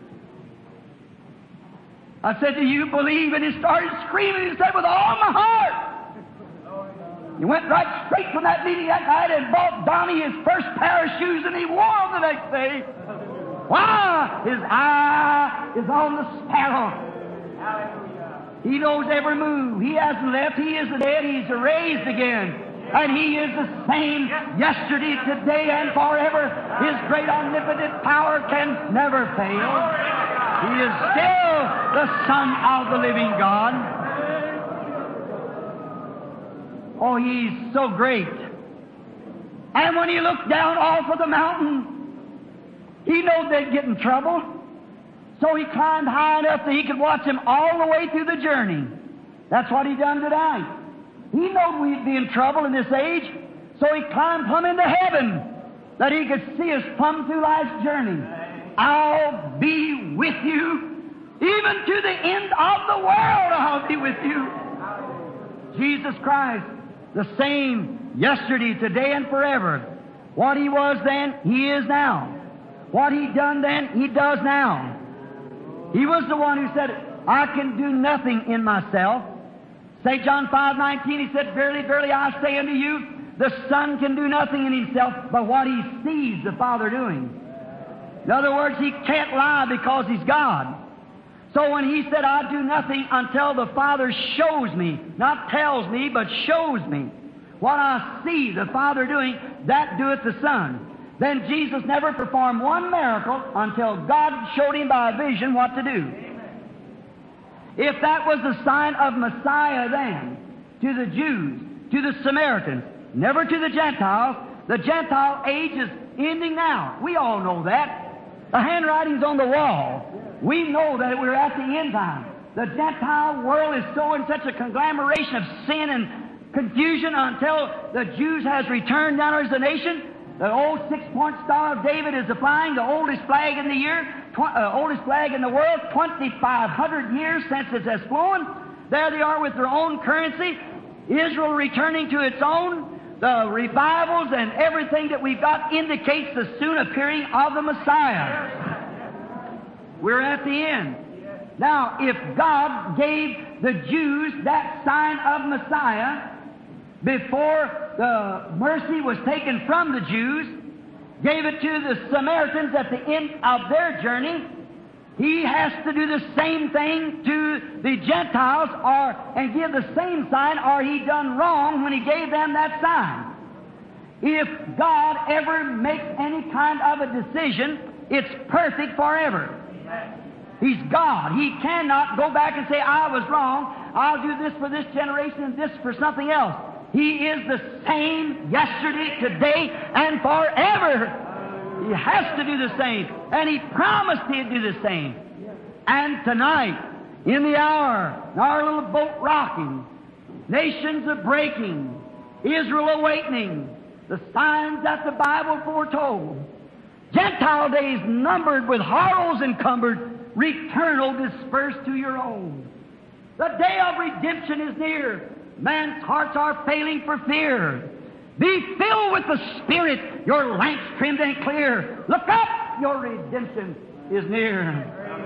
I said, "Do you believe?" And he started screaming. He said, "With all my heart." He went right straight from that meeting that night and bought Donnie his first pair of shoes, and he wore them the next day. Why? His eye is on the sparrow. He knows every move. He hasn't left. He isn't dead. He's raised again. And He is the same yesterday, today, and forever. His great omnipotent power can never fail. He is still the Son of the living God. Oh, He's so great. And when He looked down off of the mountain, He knew they'd get in trouble. So He climbed high enough that He could watch them all the way through the journey. That's what He done tonight. He knowed we'd be in trouble in this age, so He climbed plumb into heaven that He could see us plumb through life's journey. I'll be with you, even to the end of the world I'll be with you. Jesus Christ, the same yesterday, today, and forever. What He was then, He is now. What He done then, He does now. He was the one who said, "I can do nothing in myself." St. John 5:19, He said, "Verily, verily, I say unto you, the Son can do nothing in Himself but what He sees the Father doing." In other words, He can't lie because He's God. So when He said, "I do nothing until the Father shows me," not tells me, but shows me, what I see the Father doing, that doeth the Son. Then Jesus never performed one miracle until God showed Him by a vision what to do. If that was the sign of Messiah then, to the Jews, to the Samaritans, never to the Gentiles, the Gentile age is ending now. We all know that. The handwriting's on the wall. We know that we're at the end time. The Gentile world is so in such a conglomeration of sin and confusion until the Jews has returned down as a nation. The old 6-point Star of David is flying, the oldest flag in the year, oldest flag in the world, 2,500 years since it has flown. There they are with their own currency. Israel returning to its own. The revivals and everything that we've got indicates the soon appearing of the Messiah. We're at the end. Now, if God gave the Jews that sign of Messiah before the mercy was taken from the Jews, gave it to the Samaritans at the end of their journey, He has to do the same thing to the Gentiles and give the same sign, or He done wrong when He gave them that sign. If God ever makes any kind of a decision, it's perfect forever. He's God. He cannot go back and say, "I was wrong. I'll do this for this generation and this for something else." He is the same yesterday, today, and forever. He has to do the same. And He promised He'd do the same. And tonight, in the hour, our little boat rocking, nations are breaking, Israel awakening, the signs that the Bible foretold, Gentile days numbered with horrors encumbered, returnal dispersed to your own. The day of redemption is near. Man's hearts are failing for fear. Be filled with the Spirit, your lamps trimmed and clear. Look up, your redemption is near.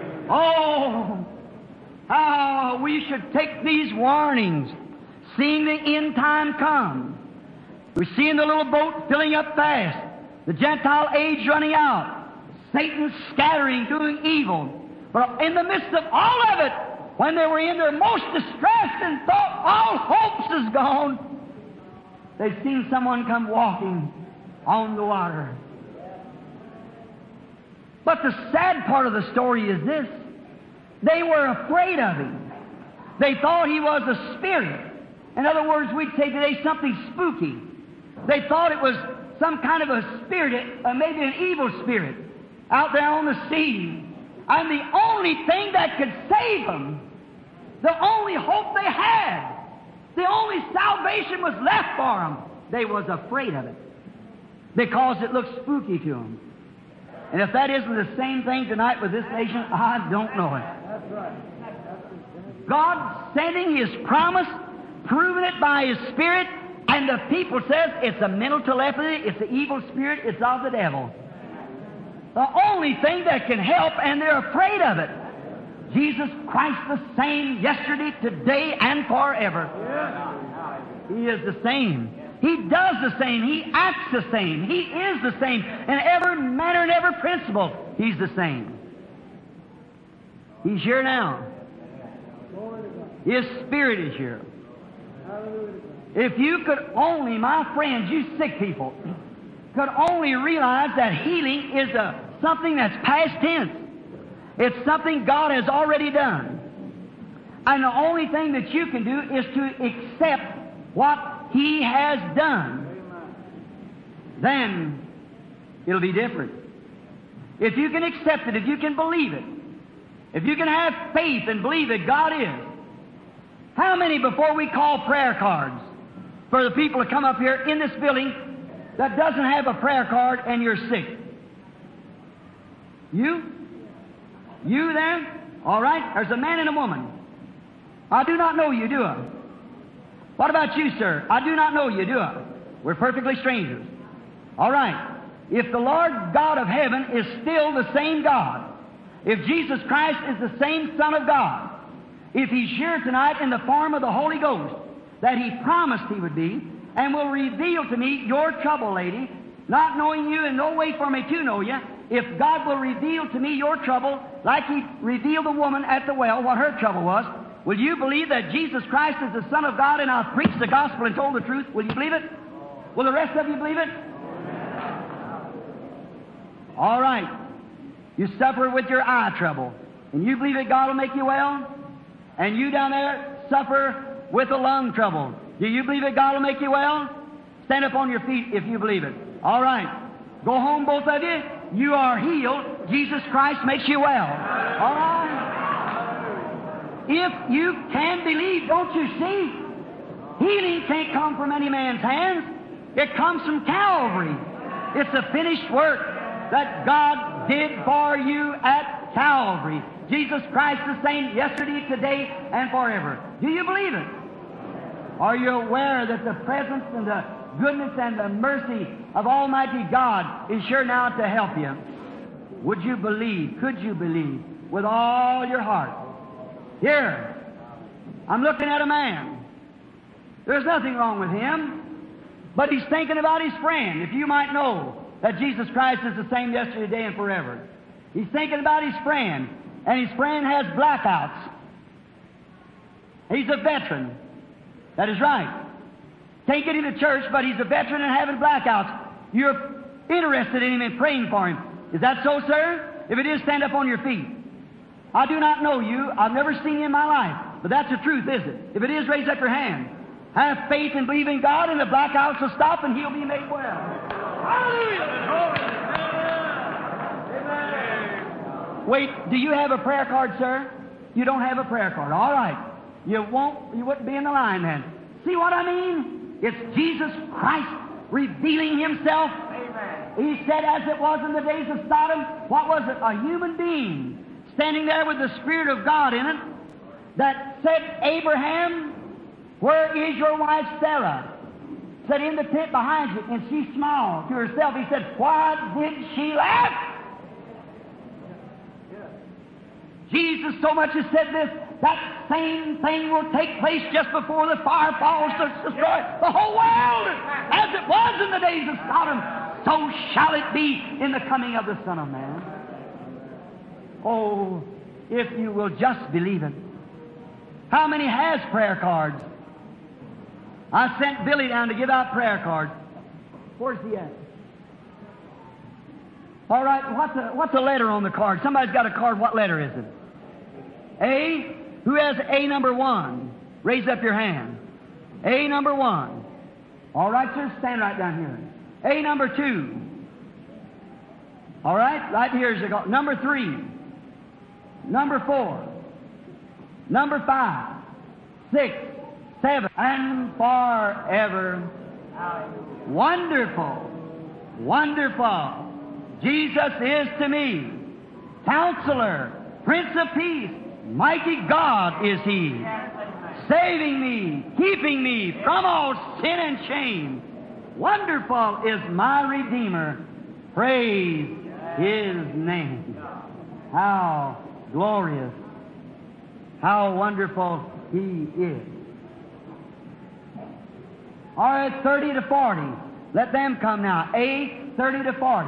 Oh, how we should take these warnings, seeing the end time come. We're seeing the little boat filling up fast, the Gentile age running out, Satan scattering, doing evil. But in the midst of all of it, when they were in their most distress and thought all hopes is gone, they've seen someone come walking on the water. But the sad part of the story is this. They were afraid of Him. They thought He was a spirit. In other words, we'd say today something spooky. They thought it was some kind of a spirit, maybe an evil spirit, out there on the sea. And the only thing that could save them The only hope they had, the only salvation was left for them, they was afraid of it because it looked spooky to them. And if that isn't the same thing tonight with this nation, I don't know it.
That's right.
God sending His promise, proving it by His Spirit, and the people says it's a mental telepathy, it's an evil spirit, it's of the devil. The only thing that can help, and they're afraid of it. Jesus Christ the same yesterday, today, and forever. He is the same. He does the same. He acts the same. He is the same. In every manner and every principle, He's the same. He's here now. His Spirit is here. If you could only, my friends, you sick people, could only realize that healing is something that's past tense. It's something God has already done. And the only thing that you can do is to accept what He has done. Then it'll be different. If you can accept it, if you can believe it, if you can have faith and believe that God is. How many before we call prayer cards for the people to come up here in this building that doesn't have a prayer card and you're sick? You? You there? All right. There's a man and a woman. I do not know you, do I? What about you, sir? I do not know you, do I? We're perfectly strangers. All right. If the Lord God of heaven is still the same God, if Jesus Christ is the same Son of God, if He's here tonight in the form of the Holy Ghost that He promised He would be, and will reveal to me your trouble, lady, not knowing you and no way for me to know you, if God will reveal to me your trouble like He revealed the woman at the well what her trouble was, will you believe that Jesus Christ is the Son of God and I've preached the gospel and told the truth? Will you believe it? Will the rest of you believe it? All right. You suffer with your eye trouble, and you believe that God will make you well? And you down there suffer with a lung trouble. Do you believe that God will make you well? Stand up on your feet if you believe it. All right. Go home, both of you. You are healed. Jesus Christ makes you well. All right. If you can believe, don't you see? Healing can't come from any man's hands. It comes from Calvary. It's a finished work that God did for you at Calvary. Jesus Christ the same yesterday, today, and forever. Do you believe it? Are you aware that the presence and the goodness and the mercy of Almighty God is sure now to help you? Would you believe? Could you believe with all your heart? Here, I'm looking at a man. There's nothing wrong with him, but he's thinking about his friend. If you might know that Jesus Christ is the same yesterday, today, and forever. He's thinking about his friend, and his friend has blackouts. He's a veteran. That is right. Can't get him to church, but he's a veteran and having blackouts. You're interested in him and praying for him. Is that so, sir? If it is, stand up on your feet. I do not know you. I've never seen you in my life. But that's the truth, is it? If it is, raise up your hand. Have faith and believe in God, and the blackouts will stop, and he'll be made well. Hallelujah! Wait, do you have a prayer card, sir? You don't have a prayer card. All right. You wouldn't be in the line then. See what I mean? It's Jesus Christ revealing Himself. Amen. He said, as it was in the days of Sodom, what was it? A human being standing there with the Spirit of God in it that said, Abraham, where is your wife Sarah? Said, in the tent behind you. And she smiled to herself. He said, why did she laugh? Jesus so much has said this, that same thing will take place just before the fire falls to destroy the whole world. As it was in the days of Sodom, so shall it be in the coming of the Son of Man. Oh, if you will just believe it. How many has prayer cards? I sent Billy down to give out prayer cards. Where's he at? All right, what's the letter on the card? Somebody's got a card. What letter is it? A? Who has A number 1? Raise up your hand. A number 1. All right, sir, stand right down here. A number 2. All right, right here is the number 3. Number 4. Number 5, 6, 7, and forever. Wonderful, wonderful. Jesus is to me Counselor, Prince of Peace, mighty God is He, saving me, keeping me from all sin and shame. Wonderful is my Redeemer. Praise His name. How glorious, how wonderful He is. All right, 30 to 40. Let them come now. A, 30 to 40.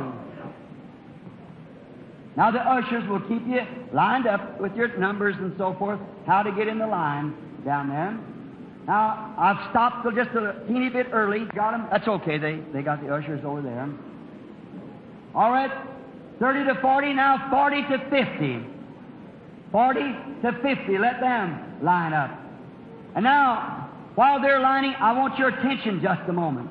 Now the ushers will keep you lined up with your numbers and so forth, how to get in the line down there. Now, I've stopped till just a teeny bit early. Got them? That's okay. They got the ushers over there. All right, 30 to 40, now 40 to 50. 40 to 50, let them line up. And now, while they're lining, I want your attention just a moment.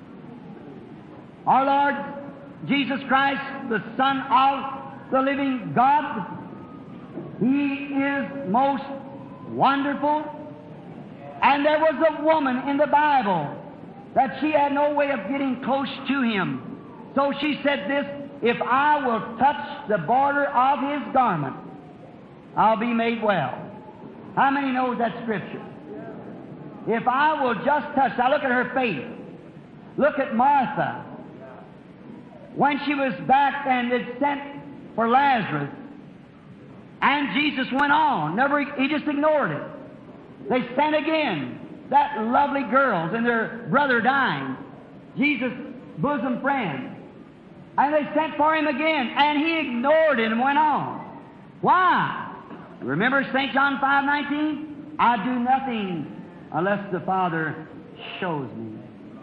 Our Lord Jesus Christ, the Son of the living God, He is most wonderful. And there was a woman in the Bible that she had no way of getting close to Him. So she said this, if I will touch the border of His garment, I'll be made well. How many knows that Scripture? If I will just touch, now look at her faith. Look at Martha. When she was back and it sent for Lazarus, and Jesus went on. He just ignored it. They sent again. That lovely girls and their brother dying. Jesus' bosom friend. And they sent for him again, and he ignored it and went on. Why? Remember St. John 5:19? I do nothing unless the Father shows me.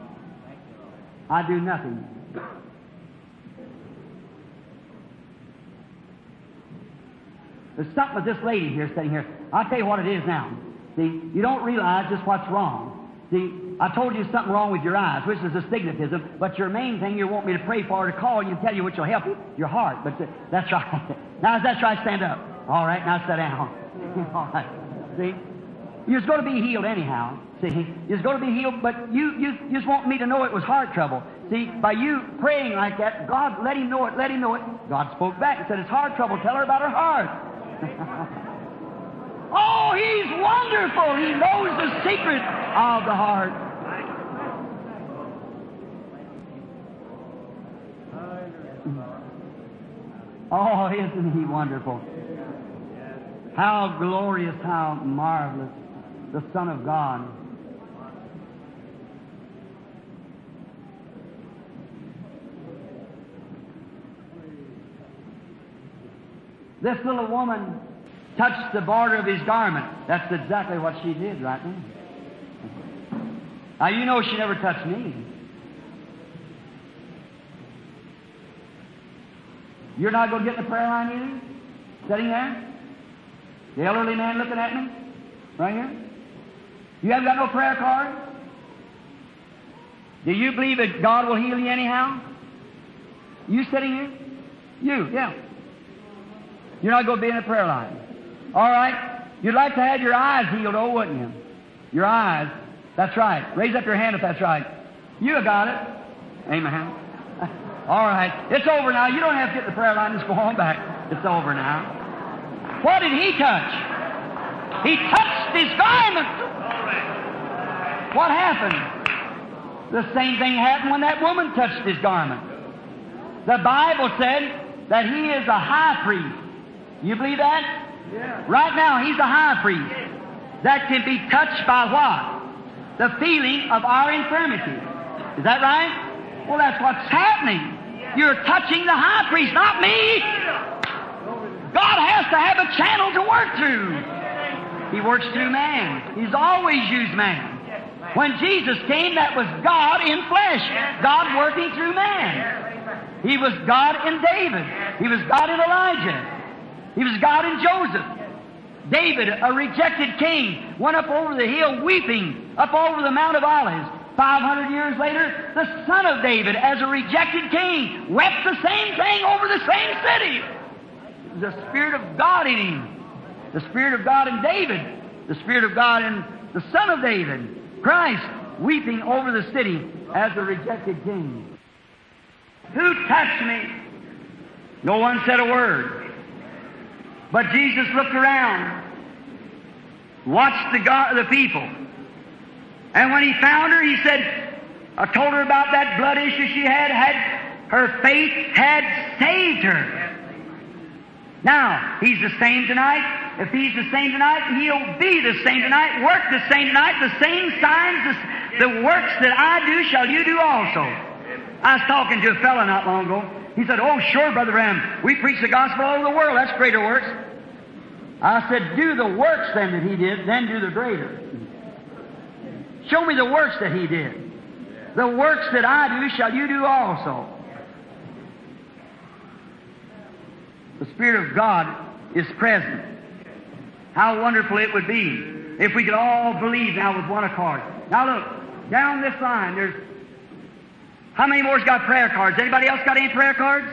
I do nothing. There's something with this lady here sitting here. I'll tell you what it is now. See, you don't realize just what's wrong. See, I told you something wrong with your eyes, which is astigmatism, but your main thing you want me to pray for or to call you and tell you which will help you, your heart. But that's right. Now, that's right, stand up. All right, now sit down. All right. See? You're going to be healed anyhow. See? You're going to be healed, but you just want me to know it was heart trouble. See, by you praying like that, God let him know it, let him know it. God spoke back and said, it's heart trouble. Tell her about her heart. Oh, He's wonderful. He knows the secret of the heart. Oh, isn't He wonderful? How glorious, how marvelous, the Son of God. This little woman touched the border of His garment. That's exactly what she did right now. Now, you know she never touched me. You're not going to get in the prayer line either? Sitting there? The elderly man looking at me? Right here? You haven't got no prayer card? Do you believe that God will heal you anyhow? You sitting here? You, yeah. You're not going to be in the prayer line. All right. You'd like to have your eyes healed, oh, wouldn't you? Your eyes. That's right. Raise up your hand if that's right. You got it. Amen. All right. It's over now. You don't have to get in the prayer line. Just go on back. It's over now. What did He touch? He touched His garment. What happened? The same thing happened when that woman touched His garment. The Bible said that He is a high priest. You believe that? Yeah. Right now, He's a high priest that can be touched by what? The feeling of our infirmity. Is that right? Well, that's what's happening. You're touching the high priest, not me. God has to have a channel to work through. He works through man. He's always used man. When Jesus came, that was God in flesh. God working through man. He was God in David. He was God in Elijah. He was God in Joseph. David, a rejected king, went up over the hill weeping, up over the Mount of Olives. 500 years later, the son of David, as a rejected king, wept the same thing over the same city. The Spirit of God in him. The Spirit of God in David. The Spirit of God in the Son of David, Christ, weeping over the city as a rejected king. Who touched me? No one said a word. But Jesus looked around, watched the people. And when He found her, He said, I told her about that blood issue she had. Her faith had saved her. Now, He's the same tonight. If He's the same tonight, He'll be the same tonight, work the same tonight, the same signs, the works that I do shall you do also. I was talking to a fellow not long ago. He said, oh, sure, Brother Ram, we preach the gospel all over the world. That's greater works. I said, do the works then that He did, then do the greater. Show me the works that He did. The works that I do shall you do also. The Spirit of God is present. How wonderful it would be if we could all believe now with one accord. Now look, down this line, there's... How many more's got prayer cards? Anybody else got any prayer cards?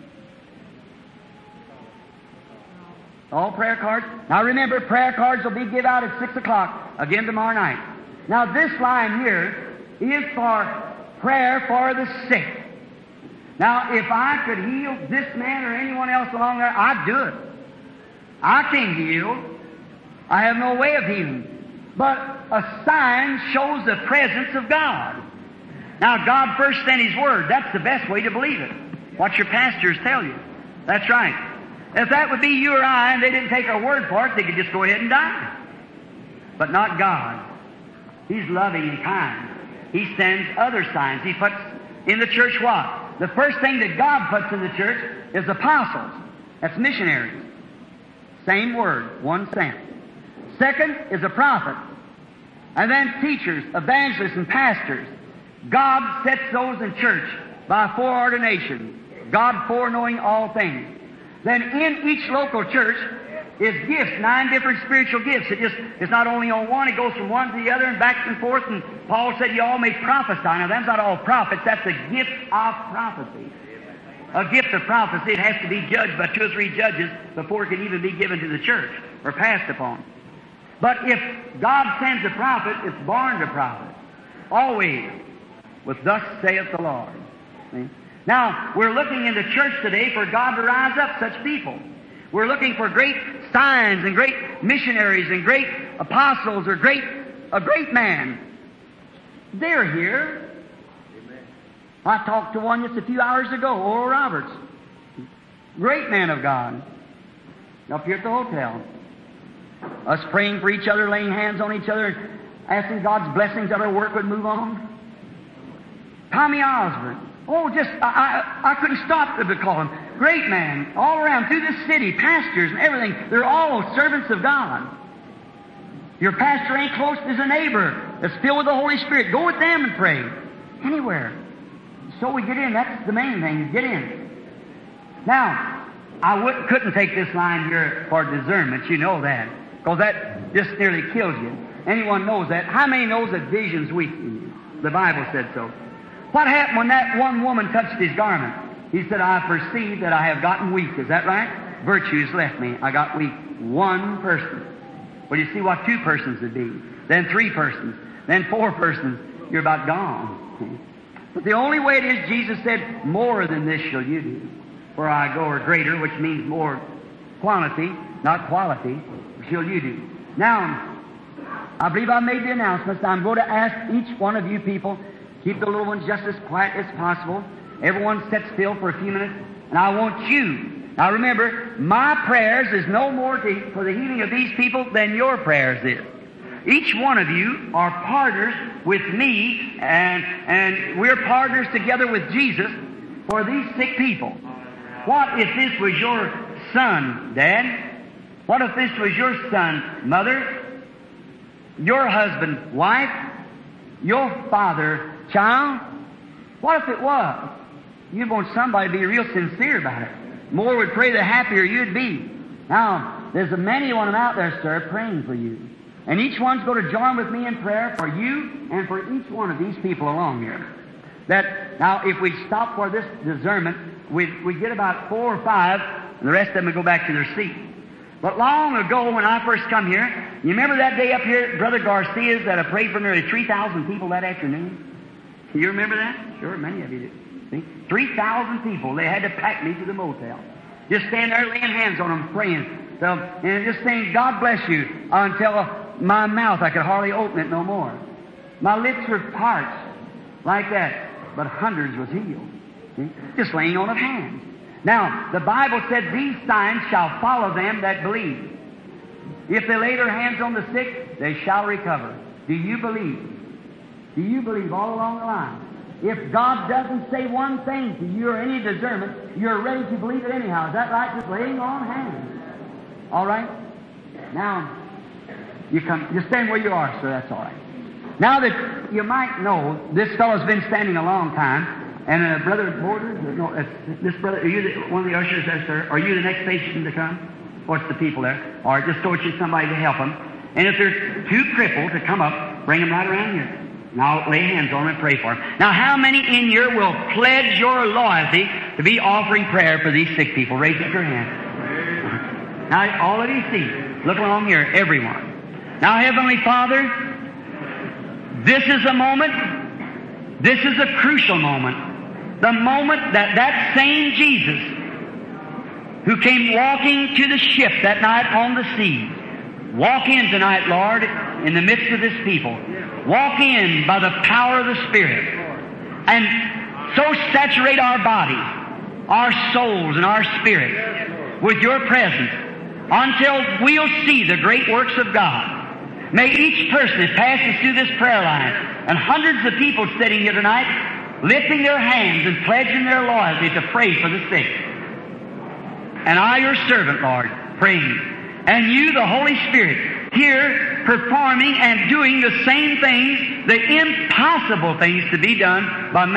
All prayer cards? Now remember, prayer cards will be given out at 6 o'clock again tomorrow night. Now this line here is for prayer for the sick. Now if I could heal this man or anyone else along there, I'd do it. I can't heal. I have no way of healing. But a sign shows the presence of God. Now, God first sent His Word. That's the best way to believe it. What your pastors tell you. That's right. If that would be you or I, and they didn't take our word for it, they could just go ahead and die. But not God. He's loving and kind. He sends other signs. He puts in the church what? The first thing that God puts in the church is apostles. That's missionaries. Same word, one sent. Second is a prophet. And then teachers, evangelists, and pastors. God sets those in church by foreordination. God foreknowing all things. Then in each local church is gifts, 9 different spiritual gifts. It's not only on one, it goes from one to the other and back and forth. And Paul said you all may prophesy. Now that's not all prophets, that's a gift of prophecy. A gift of prophecy, it has to be judged by 2 or 3 judges before it can even be given to the church or passed upon. But if God sends a prophet, it's born to prophet. Always. With thus saith the Lord. See? Now, we're looking in the church today for God to rise up such people. We're looking for great signs and great missionaries and great apostles or a great man. They're here. Amen. I talked to one just a few hours ago, Oral Roberts. Great man of God. Up here at the hotel. Us praying for each other, laying hands on each other, asking God's blessings that our work would move on. Tommy Osborne. Oh, I couldn't stop to call him. Great man, all around, through this city, pastors and everything. They're all servants of God. Your pastor ain't close, there's a neighbor that's filled with the Holy Spirit. Go with them and pray. Anywhere. So we get in, that's the main thing, get in. Now, I couldn't take this line here for discernment, you know that. Because that just nearly kills you. Anyone knows that. How many knows that vision's weak in you? The Bible said so. What happened when that one woman touched his garment? He said, I perceive that I have gotten weak. Is that right? Virtue has left me. I got weak. One person. Well, you see what 2 persons would be. Then 3 persons. Then 4 persons. You're about gone. But the only way it is, Jesus said, more than this shall you do. For I go, or greater, which means more quantity, not quality, shall you do. Now, I believe I made the announcements. I'm going to ask each one of you people, keep the little ones just as quiet as possible. Everyone sit still for a few minutes. And I want you. Now remember, my prayers is no more for the healing of these people than your prayers is. Each one of you are partners with me, and we're partners together with Jesus for these sick people. What if this was your son, Dad? What if this was your son, Mother? Your husband, wife? Your father, child? What if it was? You'd want somebody to be real sincere about it. More would pray, the happier you'd be. Now, there's a many one out there, sir, praying for you. And each one's going to join with me in prayer for you and for each one of these people along here. Now, if we stop for this discernment, we get about 4 or 5, and the rest of them will go back to their seat. But long ago, when I first come here, you remember that day up here at Brother Garcia's that I prayed for nearly 3,000 people that afternoon? You remember that? Sure, many of you do. See? 3,000 people. They had to pack me to the motel. Just stand there laying hands on them, praying. So, and just saying, God bless you, until my mouth, I could hardly open it no more. My lips were parched like that, but hundreds was healed. See? Just laying on of hands. Now, the Bible said, these signs shall follow them that believe. If they lay their hands on the sick, they shall recover. Do you believe? Do you believe all along the line? If God doesn't say one thing to you or any discernment, you're ready to believe it anyhow. Is that right? Just laying on hands. All right? Now, you stand where you are, sir. That's all right. Now that you might know, this fellow's been standing a long time. And Brother Borders, no, this brother, are you one of the ushers there, sir? Are you the next patient to come? What's the people there? Or just told you somebody to help them. And if they're too crippled to come up, bring them right around here. And I'll lay hands on them and pray for them. Now, how many in here will pledge your loyalty to be offering prayer for these sick people? Raise up your hand. Now, all of you see. Look along here, everyone. Now, Heavenly Father, this is a moment. This is a crucial moment. The moment that same Jesus who came walking to the ship that night on the sea, walk in tonight, Lord, in the midst of this people. Walk in by the power of the Spirit and so saturate our bodies, our souls, and our spirit with your presence until we'll see the great works of God. May each person that passes through this prayer line and hundreds of people sitting here tonight lifting their hands and pledging their loyalty to pray for the sick. And I, your servant, Lord, praying. And you, the Holy Spirit, here performing and doing the same things, the impossible things to be done by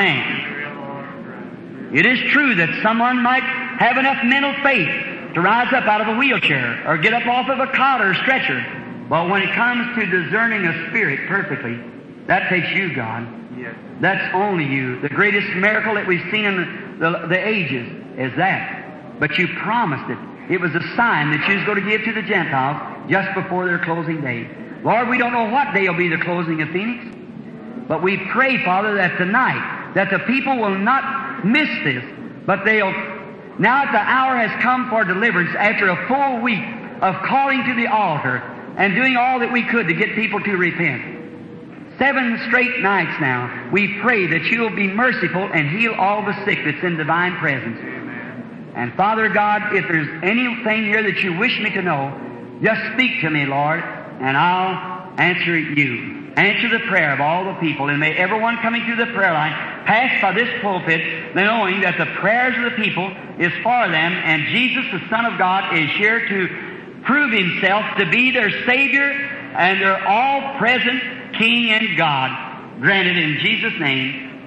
man. It is true that someone might have enough mental faith to rise up out of a wheelchair or get up off of a cot or stretcher. But when it comes to discerning a spirit perfectly, that takes you, God. Yes. That's only you. The greatest miracle that we've seen in the ages is that. But you promised it. It was a sign that you was going to give to the Gentiles just before their closing day. Lord, we don't know what day will be the closing of Phoenix. But we pray, Father, that tonight, that the people will not miss this, but they'll, now that the hour has come for deliverance after a full week of calling to the altar and doing all that we could to get people to repent. 7 straight nights now, we pray that you'll be merciful and heal all the sick that's in divine presence. And Father God, if there's anything here that you wish me to know, just speak to me, Lord, and I'll answer you. Answer the prayer of all the people, and may everyone coming through the prayer line pass by this pulpit knowing that the prayers of the people is for them, and Jesus, the Son of God, is here to prove Himself to be their Savior and their all-present King and God. Granted in Jesus' name,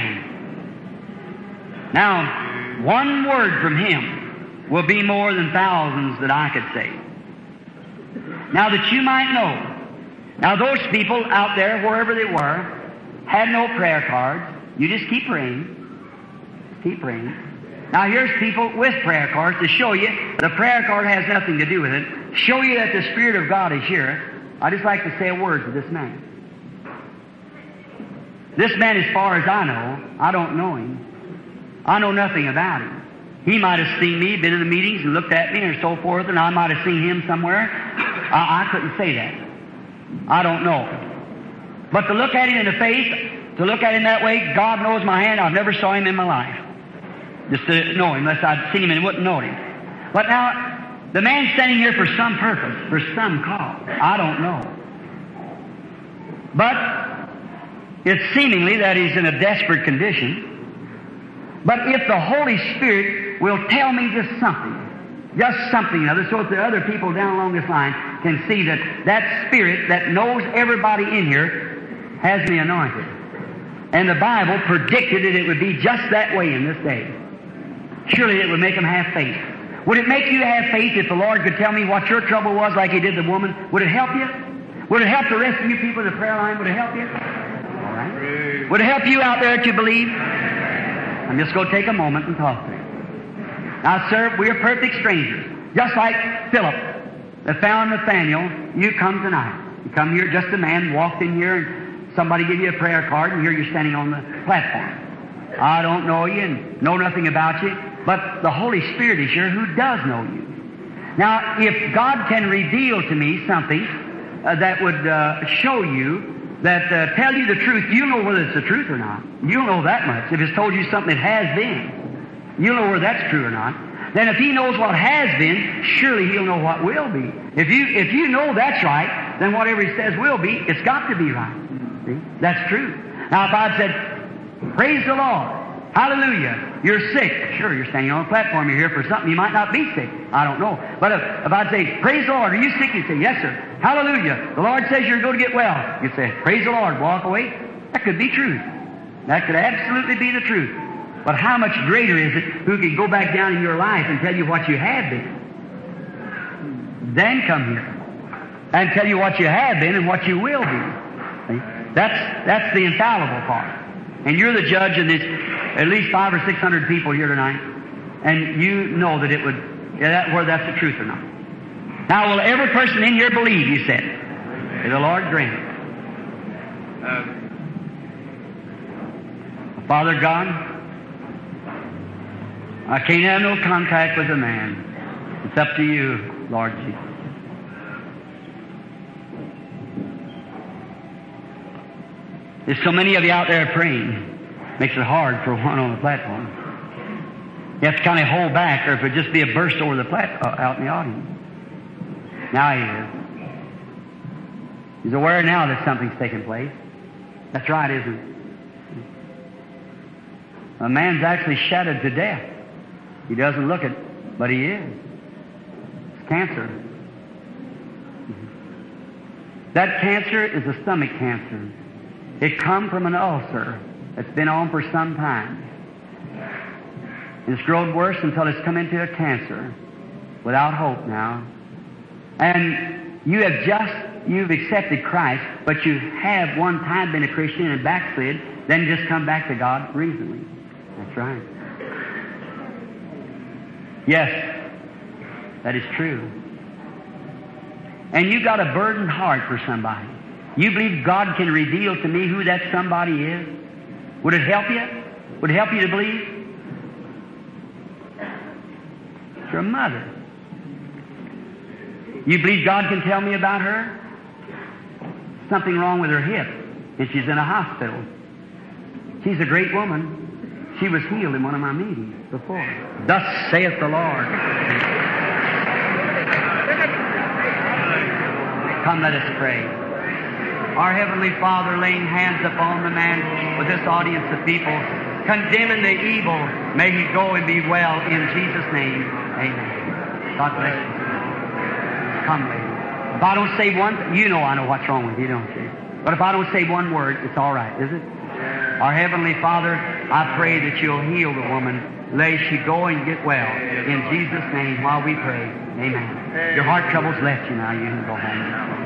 amen. Now, one word from Him will be more than thousands that I could say. Now that you might know, now those people out there, wherever they were, had no prayer cards. You just keep praying. Keep praying. Now here's people with prayer cards to show you the prayer card has nothing to do with it. Show you that the Spirit of God is here. I'd just like to say a word to this man. This man, as far as I know, I don't know him. I know nothing about him. He might have seen me, been in the meetings and looked at me and so forth, and I might have seen him somewhere. I couldn't say that. I don't know. But to look at him in the face, to look at him that way, God knows my hand, I've never saw him in my life. Just to know him, unless I'd seen him and wouldn't know him. But now, the man's standing here for some purpose, for some cause. I don't know. But it's seemingly that he's in a desperate condition. But if the Holy Spirit will tell me just something other, so that the other people down along this line can see that that Spirit that knows everybody in here has me anointed. And the Bible predicted that it would be just that way in this day. Surely it would make them have faith. Would it make you have faith if the Lord could tell me what your trouble was like He did the woman? Would it help you? Would it help the rest of you people in the prayer line? Would it help you? All right. Would it help you out there to believe? I'm just going to take a moment and talk to you. Now, sir, we are perfect strangers. Just like Philip that found Nathaniel, you come tonight. You come here, just a man walked in here, and somebody gave you a prayer card, and here you're standing on the platform. I don't know you and know nothing about you, but the Holy Spirit is here who does know you. Now, if God can reveal to me something that would show you, that tell you the truth, you'll know whether it's the truth or not. You'll know that much. If it's told you something that has been, you'll know whether that's true or not. Then if He knows what has been, surely He'll know what will be. If you know that's right, then whatever He says will be, it's got to be right. See? That's true. Now, if I'd said, praise the Lord, hallelujah, you're sick. Sure, you're standing on a platform, you're here for something, you might not be sick. I don't know. But if I'd say, praise the Lord, are you sick? You'd say, yes, sir. Hallelujah. The Lord says you're going to get well. You'd say, praise the Lord, walk away. That could be truth. That could absolutely be the truth. But how much greater is it who can go back down in your life and tell you what you have been? Then come here and tell you what you have been and what you will be. See? That's the infallible part. And you're the judge, and there's at least 500 or 600 people here tonight, and you know that it would, whether that's the truth or not. Now, will every person in here believe, you said? May the Lord grant it. Father God, I can't have no contact with a man. It's up to you, Lord Jesus. There's so many of you out there praying. Makes it hard for one on the platform. You have to kind of hold back, or if it would just be a burst over the out in the audience. Now he is. He's aware now that something's taking place. That's right, isn't it? A man's actually shattered to death. He doesn't look it, but he is. It's cancer. That cancer is a stomach cancer. It come from an ulcer that's been on for some time. It's grown worse until it's come into a cancer without hope now. And you've accepted Christ, but you have one time been a Christian and backslid, then just come back to God recently. That's right. Yes, that is true. And you got a burdened heart for somebody. You believe God can reveal to me who that somebody is? Would it help you? Would it help you to believe? It's your mother. You believe God can tell me about her? Something wrong with her hip, and she's in a hospital. She's a great woman. She was healed in one of my meetings before. Thus saith the Lord. Come, let us pray. Our Heavenly Father, laying hands upon the man with this audience of people, condemning the evil, may he go and be well in Jesus' name. Amen. God bless you. Come, lady. If I don't say one, you know I know what's wrong with you, don't you? But if I don't say one word, it's all right, is it? Our Heavenly Father, I pray that you'll heal the woman. May she go and get well. In Jesus' name, while we pray. Amen. Your heart trouble's left you now. You can go home.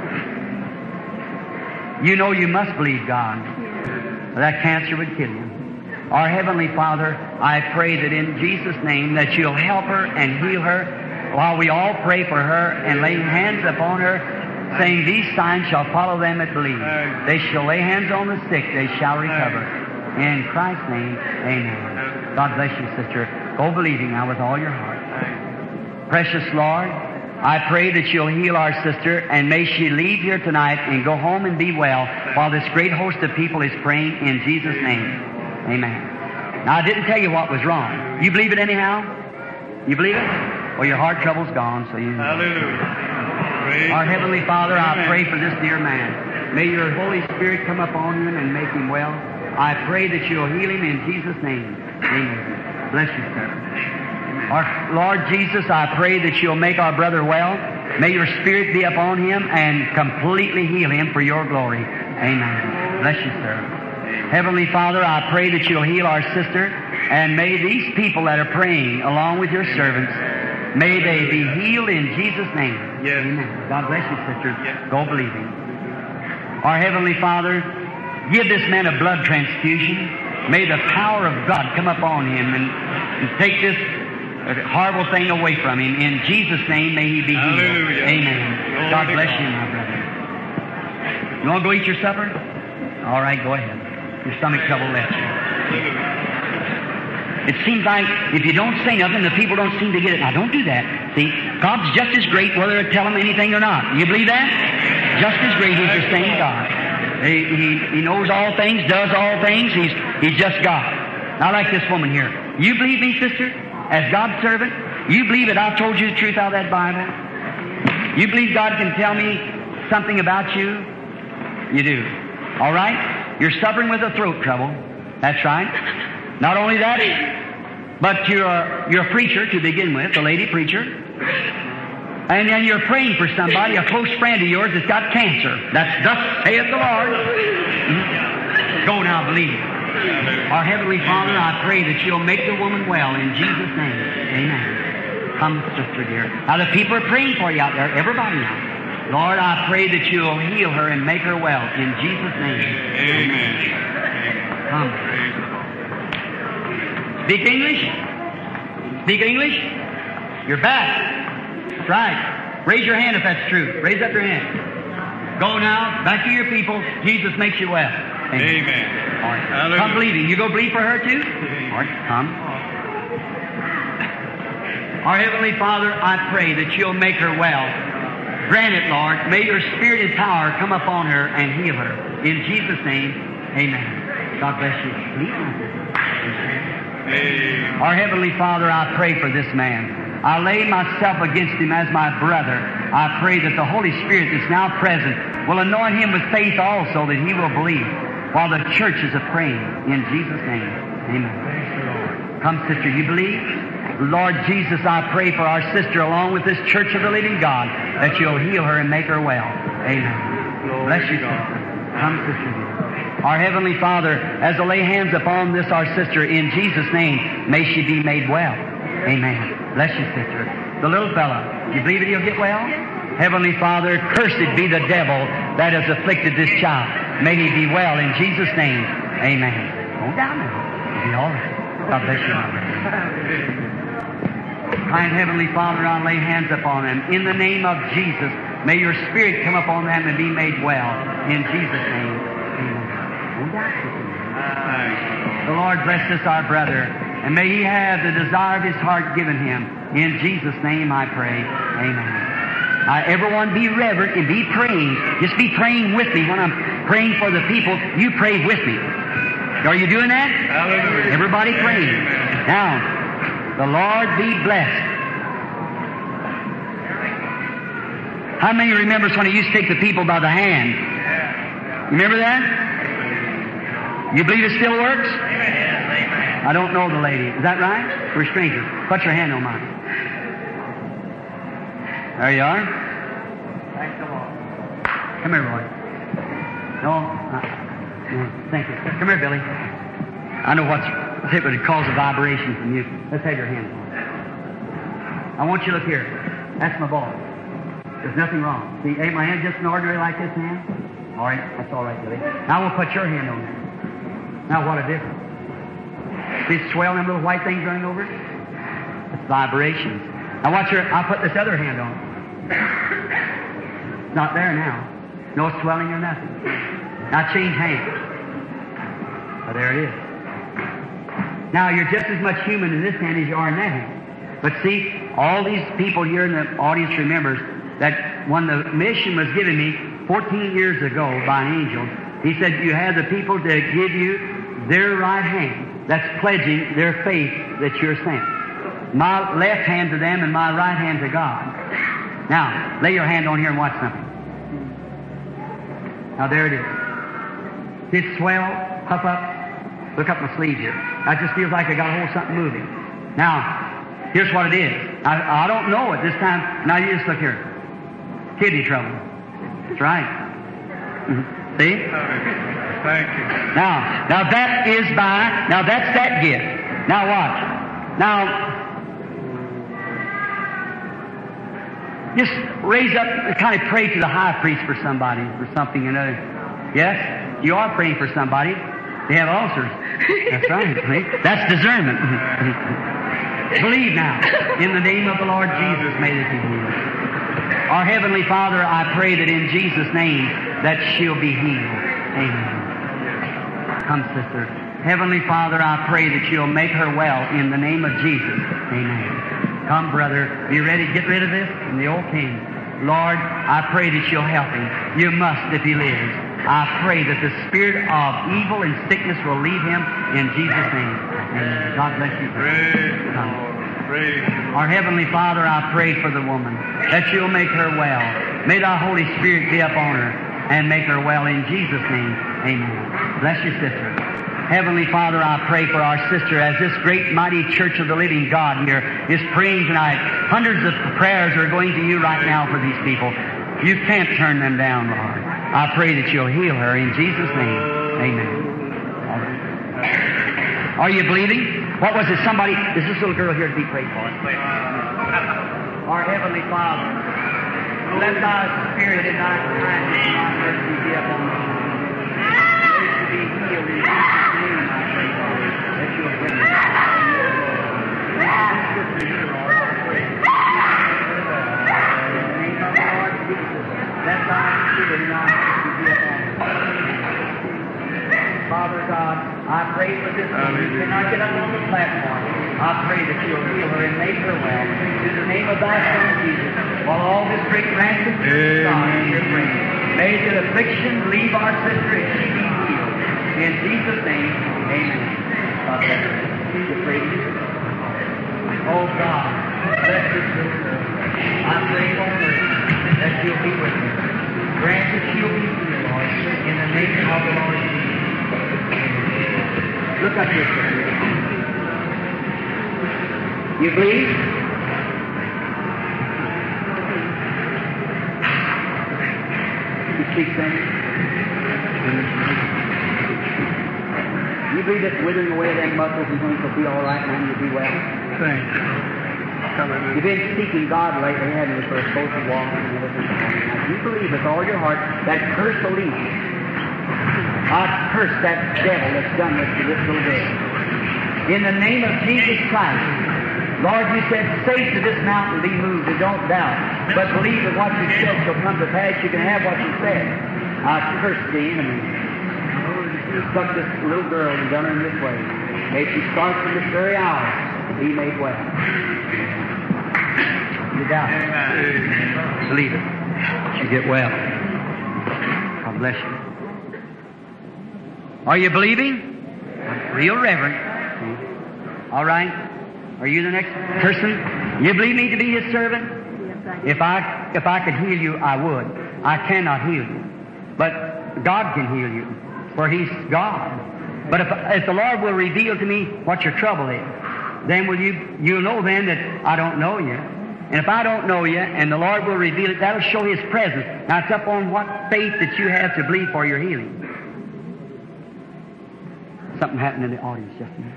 You know you must believe God. That cancer would kill you. Our Heavenly Father, I pray that in Jesus' name that you'll help her and heal her while we all pray for her and lay hands upon her, saying, these signs shall follow them that believe. They shall lay hands on the sick, they shall recover. In Christ's name, amen. God bless you, sister. Go believing now with all your heart. Precious Lord, I pray that you'll heal our sister, and may she leave here tonight and go home and be well while this great host of people is praying in Jesus' name. Amen. Now, I didn't tell you what was wrong. You believe it anyhow? You believe it? Well, your heart trouble's gone, so you... Hallelujah. Our Heavenly Father, I pray for this dear man. May your Holy Spirit come upon him and make him well. I pray that you'll heal him in Jesus' name. Amen. Bless you, sir. Our Lord Jesus, I pray that you'll make our brother well. May your Spirit be upon him and completely heal him for your glory. Amen. Bless you, sir. Heavenly Father, I pray that you'll heal our sister, and may these people that are praying along with your servants, may they be healed in Jesus' name. Yes. Amen. God bless you, sister. Yes. Go believing. Our Heavenly Father, give this man a blood transfusion. May the power of God come upon him and take this horrible thing away from him. In Jesus' name, may he be healed.
Hallelujah.
Amen. God bless you, my brother. You want to go eat your supper? All right, go ahead. Your stomach trouble left you. It seems like if you don't say nothing, the people don't seem to get it. Now, don't do that. See, God's just as great whether I tell them anything or not. You believe that? Just as great. He's the same God. He knows all things, does all things. He's just God. Now, like this woman here. You believe me, sister, as God's servant? You believe that I've told you the truth out of that Bible? You believe God can tell me something about you? You do. All right? You're suffering with a throat trouble. That's right. Not only that, but you're a preacher to begin with, a lady preacher. And then you're praying for somebody, a close friend of yours that's got cancer. That's thus saith the Lord. Go now, believe. Our Heavenly Father, I pray that you'll make the woman well in Jesus' name. Amen. Come, sister dear. Now the people are praying for you out there, everybody now. Lord, I pray that you'll heal her and make her well in Jesus' name.
Amen.
Come. Speak English? Speak English? You're back. That's right. Raise your hand if that's true. Raise up your hand. Go now. Back to your people. Jesus makes you well.
Amen.
All right.
Hallelujah.
Come believing. You go believe for her too? All right. Come. Our Heavenly Father, I pray that you'll make her well. Grant it, Lord. May your Spirit and power come upon her and heal her. In Jesus' name, amen. God bless you.
Amen.
Our Heavenly Father, I pray for this man. I lay myself against him as my brother. I pray that the Holy Spirit that's now present will anoint him with faith also, that he will believe while the churches are praying. In Jesus' name, amen. Come, sister, you believe? Lord Jesus, I pray for our sister along with this Church of the Living God, that you'll heal her and make her well. Amen. Bless you, sister. Come, sister. Our Heavenly Father, as I lay hands upon this, our sister, in Jesus' name, may she be made well. Amen. Bless you, sister. The little fella, you believe that he'll get well? Heavenly Father, cursed be the devil that has afflicted this child. May he be well in Jesus' name. Amen. Go down now. It'll be all right. God bless you, my brother. Kind Heavenly Father, I lay hands upon them. In the name of Jesus, may your Spirit come upon them and be made well. In Jesus' name, amen. The Lord bless this, our brother, and may he have the desire of his heart given him. In Jesus' name I pray. Amen. Everyone be reverent and be praying. Just be praying with me. When I'm praying for the people, you pray with me. Are you doing that?
Hallelujah.
Everybody praying.
Amen.
Now, the Lord be blessed. How many remembers when he used to take the people by the hand? Remember that? You believe it still works? I don't know the lady. Is that right? We're strangers. Put your hand on mine. There you are. Thank the Lord. Come here, Roy. No. Thank you. Come here, Billy. I know what's it would cause a vibration from you. Let's have your hand. I want you to look here. That's my ball. There's nothing wrong. See, ain't my hand just an ordinary like this hand? All right, that's all right, Billy. Now we'll put your hand on there. Now what a difference. See it swell, them little white things running over it? It's vibrations. Now watch your, I'll put this other hand on. It's not there now. No swelling or nothing. Now change hands. Oh, there it is. Now you're just as much human in this hand as you are in that hand. But see, all these people here in the audience remembers that when the mission was given me 14 years ago by an angel, he said you had the people to give you their right hand. That's pledging their faith that you're sent. My left hand to them and my right hand to God. Now, lay your hand on here and watch something. Now there it is. See it swell, puff up? Look up my sleeve here. I just feels like I got a hold of something moving. Now, here's what it is. I don't know it this time. Now you just look here. Kidney trouble. That's right. See?
Thank you.
Now that is now that's that gift. Now watch. Now, just raise up and kind of pray to the high priest for somebody, for something or another. Yes? You are praying for somebody. They have ulcers. That's right. See? That's discernment. Believe now. In the name of the Lord Jesus, may they be healed. Our Heavenly Father, I pray that in Jesus' name that she'll be healed. Amen. Come, sister. Heavenly Father, I pray that you'll make her well in the name of Jesus. Amen. Come, brother. Be ready to get rid of this from the old king. Lord, I pray that you'll help him. You must if he lives. I pray that the spirit of evil and sickness will leave him in Jesus' name. Amen. God bless you. Come. Our Heavenly Father, I pray for the woman, that you'll make her well. May the Holy Spirit be upon her and make her well in Jesus' name. Amen. Bless your sister. Heavenly Father, I pray for our sister as this great mighty church of the living God here is praying tonight. Hundreds of prayers are going to you right now for these people. You can't turn them down, Lord. I pray that you'll heal her in Jesus' name. Amen. All right. Are you believing? What was it? Somebody, is this little girl here to be prayed for? Our Heavenly Father, let thy spirit and thy kindness and thy mercy be upon me. They should be healed in Jesus' name, I pray, Father, that you'll bring them. In the name of the Lord Jesus, let thy spirit and thy mercy be upon me. Father God, I pray for this woman who cannot get up on the platform. I pray that you'll heal her and make her well. In the name of thy Son, Jesus, while all this great ransom is God in your praise, may the affliction leave our sister and she be healed. In Jesus' name, amen. God bless her. We pray to you. Oh God, bless this little girl. I pray for her that she'll be with her. Grant that she'll be healed, Lord, in the name of the Lord Jesus. Look up here. You believe? You keep saying. You believe that withering away them muscles and things will be all right, man, you'll be well?
Thank you.
You've been seeking God lately, haven't you, for a social walk and everything. Now, you believe with all your heart that curse will leave you. I curse that devil that's done this to this little girl. In the name of Jesus Christ, Lord, you said, say to this mountain, be moved, and don't doubt, but believe that what you said shall come to pass. You can have what you said. I curse the enemy. You struck this little girl and done her in this way. May she start from this very hour to be made well. You doubt it. Believe it. You get well. God bless you. Are you believing? Real reverent. All right. Are you the next person? You believe me to be His servant? If I could heal you, I would. I cannot heal you. But God can heal you, for He's God. But if the Lord will reveal to me what your trouble is, then you'll know then that I don't know you. And if I don't know you, and the Lord will reveal it, that'll show His presence. Now it's up on what faith that you have to believe for your healing. Something happened in the audience just a minute.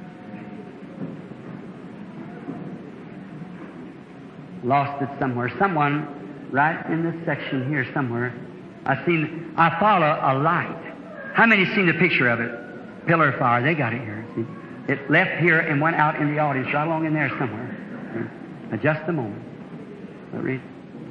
Lost it somewhere. Someone, right in this section here somewhere, I follow a light. How many seen the picture of it? Pillar of fire. They got it here. See? It left here and went out in the audience, right along in there somewhere. Now, just a moment. I'll read.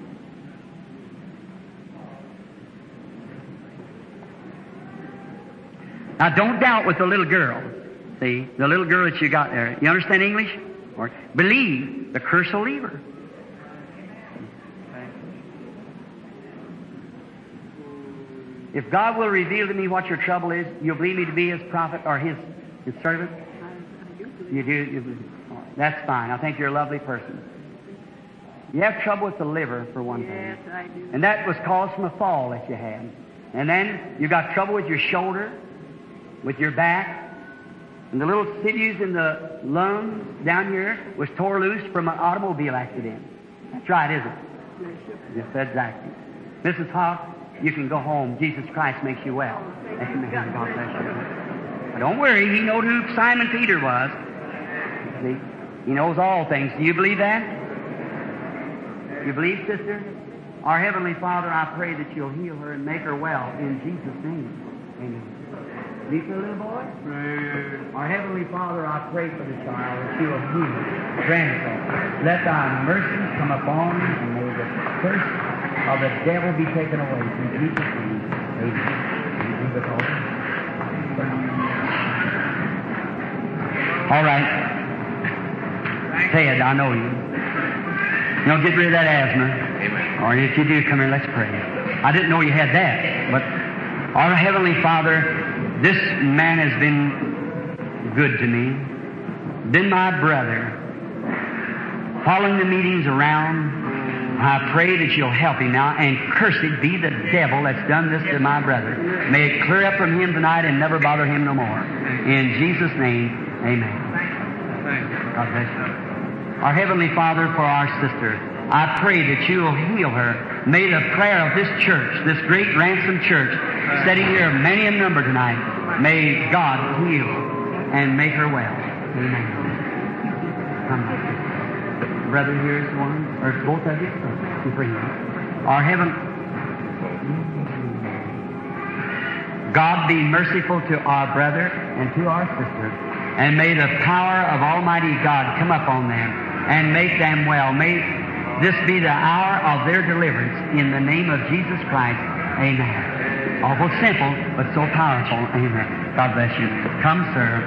Now, don't doubt with the little girl. See, the little girl that you got there. You understand English? Or believe the curse will leave her. If God will reveal to me what your trouble is, you'll believe me to be His prophet or His servant? You do? That's fine. I think you're a lovely person. You have trouble with the liver, for one thing.
Yes, I do.
And that was caused from a fall that you had. And then you got trouble with your shoulder, with your back, and the little sinews in the lungs down here was tore loose from an automobile accident. That's right, isn't it? Yes, exactly. Mrs. Hawk, you can go home. Jesus Christ makes you well. Amen. God bless you. But don't worry, He knows who Simon Peter was. See? He knows all things. Do you believe that? You believe, sister? Our Heavenly Father, I pray that you'll heal her and make her well in Jesus' name. Amen. Sleep, little boy? Our Heavenly Father, I pray for the child that you will heal him. Grant it, Lord. Let thy mercy come upon him, and may the curse of the devil be taken away. In Jesus' name, amen. Will you be with us? All right. Ted, I know you. You know, get rid of that asthma. Amen. Or if you do, come here, let's pray. I didn't know you had that, but our Heavenly Father, this man has been good to me, been my brother. Following the meetings around, I pray that you'll help him now, and cursed be the devil that's done this to my brother. May it clear up from him tonight and never bother him no more. In Jesus' name, amen. God bless you. Our Heavenly Father, for our sister, I pray that you will heal her. May the prayer of this church, this great ransom church, sitting here many a number tonight, may God heal and make her well. Amen. Come, brother, here's one, or both of you. For you. Our heaven, God be merciful to our brother and to our sister, and may the power of Almighty God come upon them and make them well. May this be the hour of their deliverance in the name of Jesus Christ. Amen. Awful simple, but so powerful. Amen. God bless you. Come, sir.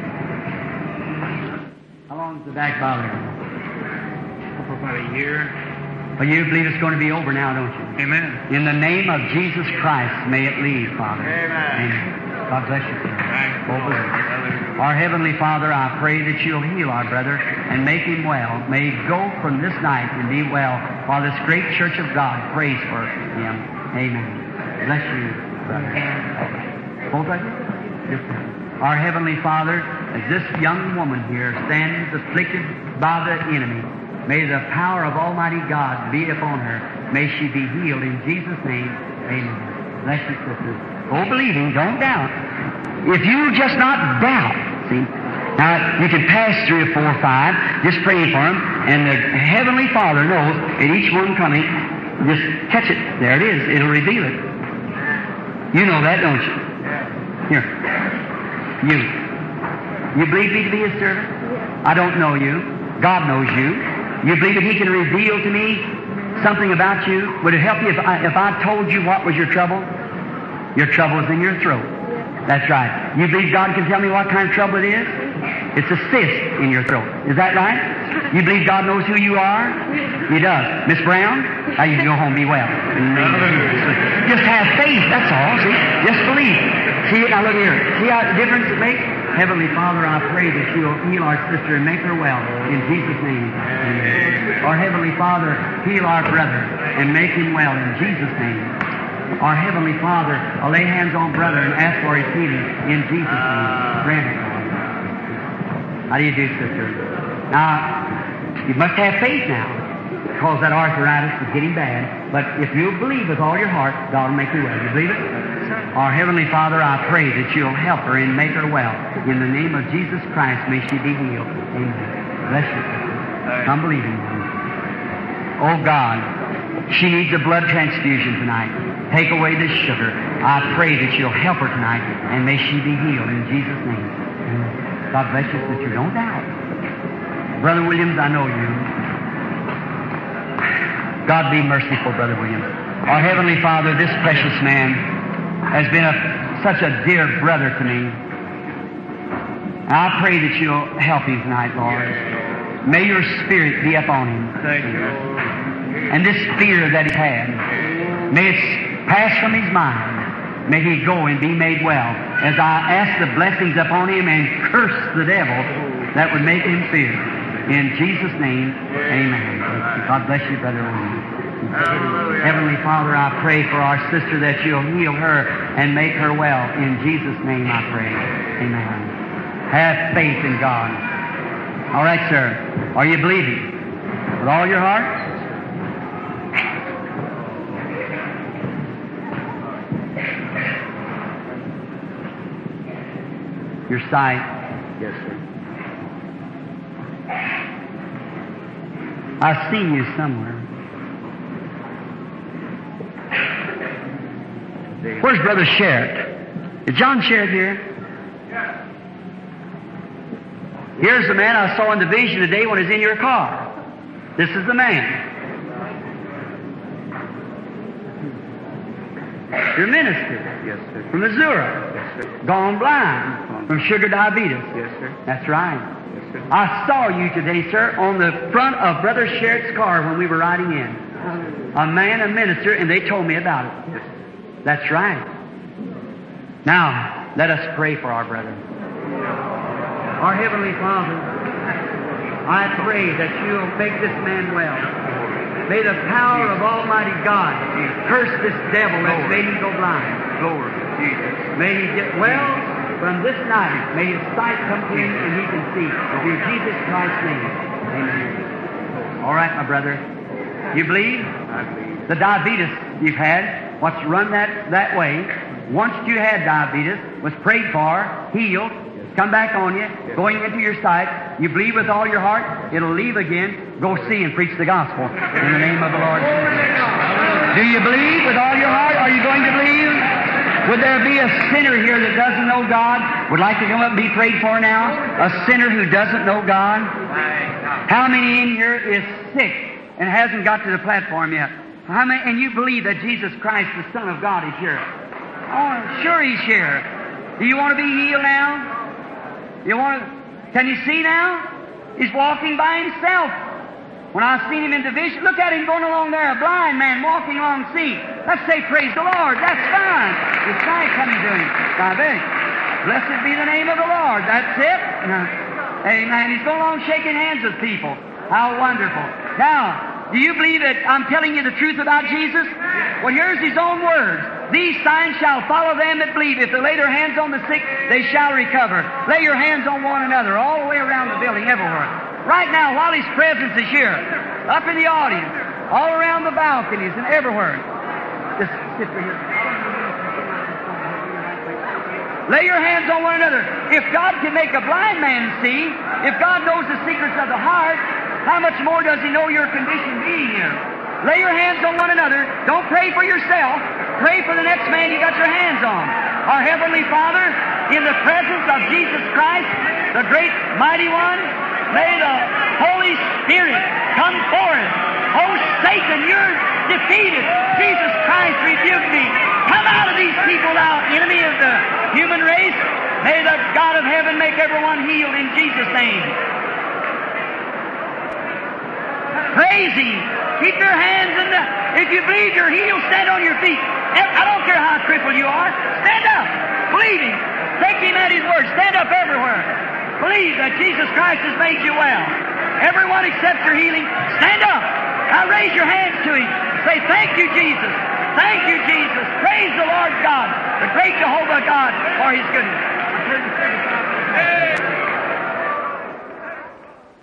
How long is the back bother?
For about a year.
Well, you believe it's going to be over now, don't you?
Amen.
In the name of Jesus Christ, may it leave, Father.
Amen.
God bless you, sir. Our Heavenly Father, I pray that you'll heal our brother and make him well. May he go from this night and be well while this great church of God prays for him. Amen. Bless you, brother. Both of you? Yes, sir. Our Heavenly Father, as this young woman here stands afflicted by the enemy, may the power of Almighty God be upon her. May she be healed in Jesus' name. Amen. Bless you, sisters. Go believing, don't doubt. If you just not doubt, see, now you can pass 3 or 4 or 5, just praying for them, and the Heavenly Father knows at each one coming, just catch it. There it is. It'll reveal it. You know that, don't you? Here. You believe me to be His servant? I don't know you. God knows you. You believe that He can reveal to me something about you? Would it help you if I told you what was your trouble? Your trouble is in your throat. That's right. You believe God can tell me what kind of trouble it is? It's a cyst in your throat. Is that right? You believe God knows who you are? He does. Miss Brown, now you can go home and be well. Just have faith, that's all. See? Just believe. See it? Now look here. See how the difference it makes? Heavenly Father, I pray that you'll heal our sister and make her well. In Jesus' name. Amen. Our Heavenly Father, heal our brother and make him well. In Jesus' name. Our Heavenly Father, I'll lay hands on brother and ask for his healing. In Jesus' name. Grant it, Lord. How do you do, sister? Now, you must have faith now, because that arthritis is getting bad. But if you'll believe with all your heart, God will make you well. You believe it? Our Heavenly Father, I pray that you'll help her and make her well. In the name of Jesus Christ, may she be healed. Amen. Bless you, sister. I'm believing you. Oh God, she needs a blood transfusion tonight. Take away this sugar. I pray that you'll help her tonight, and may she be healed in Jesus' name. Amen. God bless you, sister. Don't doubt. Brother Williams, I know you. God be merciful, Brother Williams. Our Heavenly Father, this precious man has been such a dear brother to me. I pray that you'll help him tonight, Lord. May your Spirit be upon him.
Thank you.
And this fear that he had, may it pass from his mind. May he go and be made well. As I ask the blessings upon him and curse the devil that would make him fear. In Jesus' name, amen. God bless you, Brother Williams. Heavenly Father, I pray for our sister that you'll heal her and make her well. In Jesus' name I pray. Amen. Have faith in God. All right, sir. Are you believing? With all your heart? Your sight? Yes, sir. I've seen you somewhere. Where's Brother Sherritt? Is John Sherritt here? Here's the man I saw in the vision today when I was in your car. This is the man. Your minister.
Yes, sir.
From Missouri.
Yes, sir.
Gone blind. From sugar diabetes.
Yes, sir.
That's right.
Yes, sir.
I saw you today, sir, on the front of Brother Sherritt's car when we were riding in. A man, a minister, and they told me about it.
Yes.
That's right. Now, let us pray for our brother. Our Heavenly Father, I pray that You'll make this man well. May the power of Almighty God curse this devil that's made him go blind.
Glory, Jesus.
May he get well from this night. May his sight come to him and he can see. In Jesus Christ's name. Amen. All right, my brother. You believe?
I believe.
The diabetes you've had, what's run that way, once you had diabetes, was prayed for, healed, come back on you, going into your sight, you believe with all your heart, it'll leave again, go see and preach the gospel in the name of the Lord Jesus. Do you believe with all your heart? Are you going to believe? Would there be a sinner here that doesn't know God, would like to come up and be prayed for now? A sinner who doesn't know God? How many in here is sick and hasn't got to the platform yet? How many, and you believe that Jesus Christ, the Son of God, is here? Oh, sure He's here. Do you want to be healed now? You want to? Can you see now? He's walking by himself. When I seen him in the vision, look at him going along there, a blind man walking along seeing. Let's say, praise the Lord. That's fine. His sight coming to him. Diabetic. Blessed be the name of the Lord. That's it. Amen. He's going along shaking hands with people. How wonderful. Now, do you believe that I'm telling you the truth about Jesus? Well, here's His own words. These signs shall follow them that believe. If they lay their hands on the sick, they shall recover. Lay your hands on one another, all the way around the building, everywhere. Right now, while His presence is here, up in the audience, all around the balconies and everywhere. Just sit right here. Lay your hands on one another. If God can make a blind man see, if God knows the secrets of the heart, how much more does He know your condition being here? Lay your hands on one another. Don't pray for yourself. Pray for the next man you got your hands on. Our Heavenly Father, in the presence of Jesus Christ, the great mighty one, may the Holy Spirit come forth. Oh, Satan, you're defeated. Jesus Christ rebuked me. Come out of these people, thou enemy of the human race. May the God of heaven make everyone healed in Jesus' name. Praise Him. Keep your hands in the... If you believe you're healed, stand on your feet. I don't care how crippled you are. Stand up. Believe Him. Take Him at His word. Stand up everywhere. Believe that Jesus Christ has made you well. Everyone accept your healing. Stand up. Now raise your hands to Him. Say, thank you, Jesus. Thank you, Jesus. Praise the Lord God, the great Jehovah God, for His goodness.